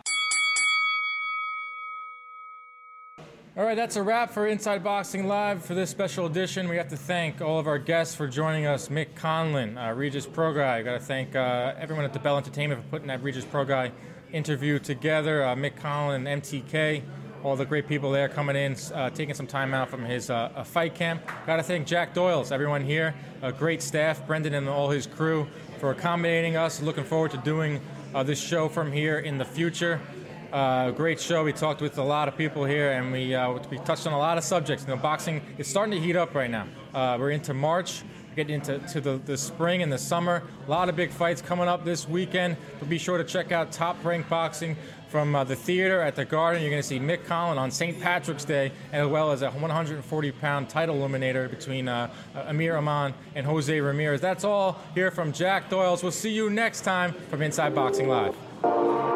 All right, that's a wrap for Inside Boxing Live for this special edition. We have to thank all of our guests for joining us. Mick Conlon, uh, Regis Prograis. Got to thank uh, everyone at the Bell Entertainment for putting that Regis Prograis interview together. Uh, Mick Conlon, M T K. All the great people there coming in, uh, taking some time out from his uh, uh, fight camp. Got to thank Jack Doyles, everyone here, a great staff, Brendan and all his crew, for accommodating us. Looking forward to doing uh, this show from here in the future. Uh, great show. We talked with a lot of people here, and we uh, we touched on a lot of subjects. You know, boxing is starting to heat up right now. Uh, we're into March, getting into to the, the spring and the summer. A lot of big fights coming up this weekend. But be sure to check out Top Rank Boxing from uh, the theater at the Garden. You're going to see Mick Conlon on Saint Patrick's Day, as well as a one hundred forty pound title eliminator between uh, Amir Aman and Jose Ramirez. That's all here from Jack Doyles. We'll see you next time from Inside Boxing Live.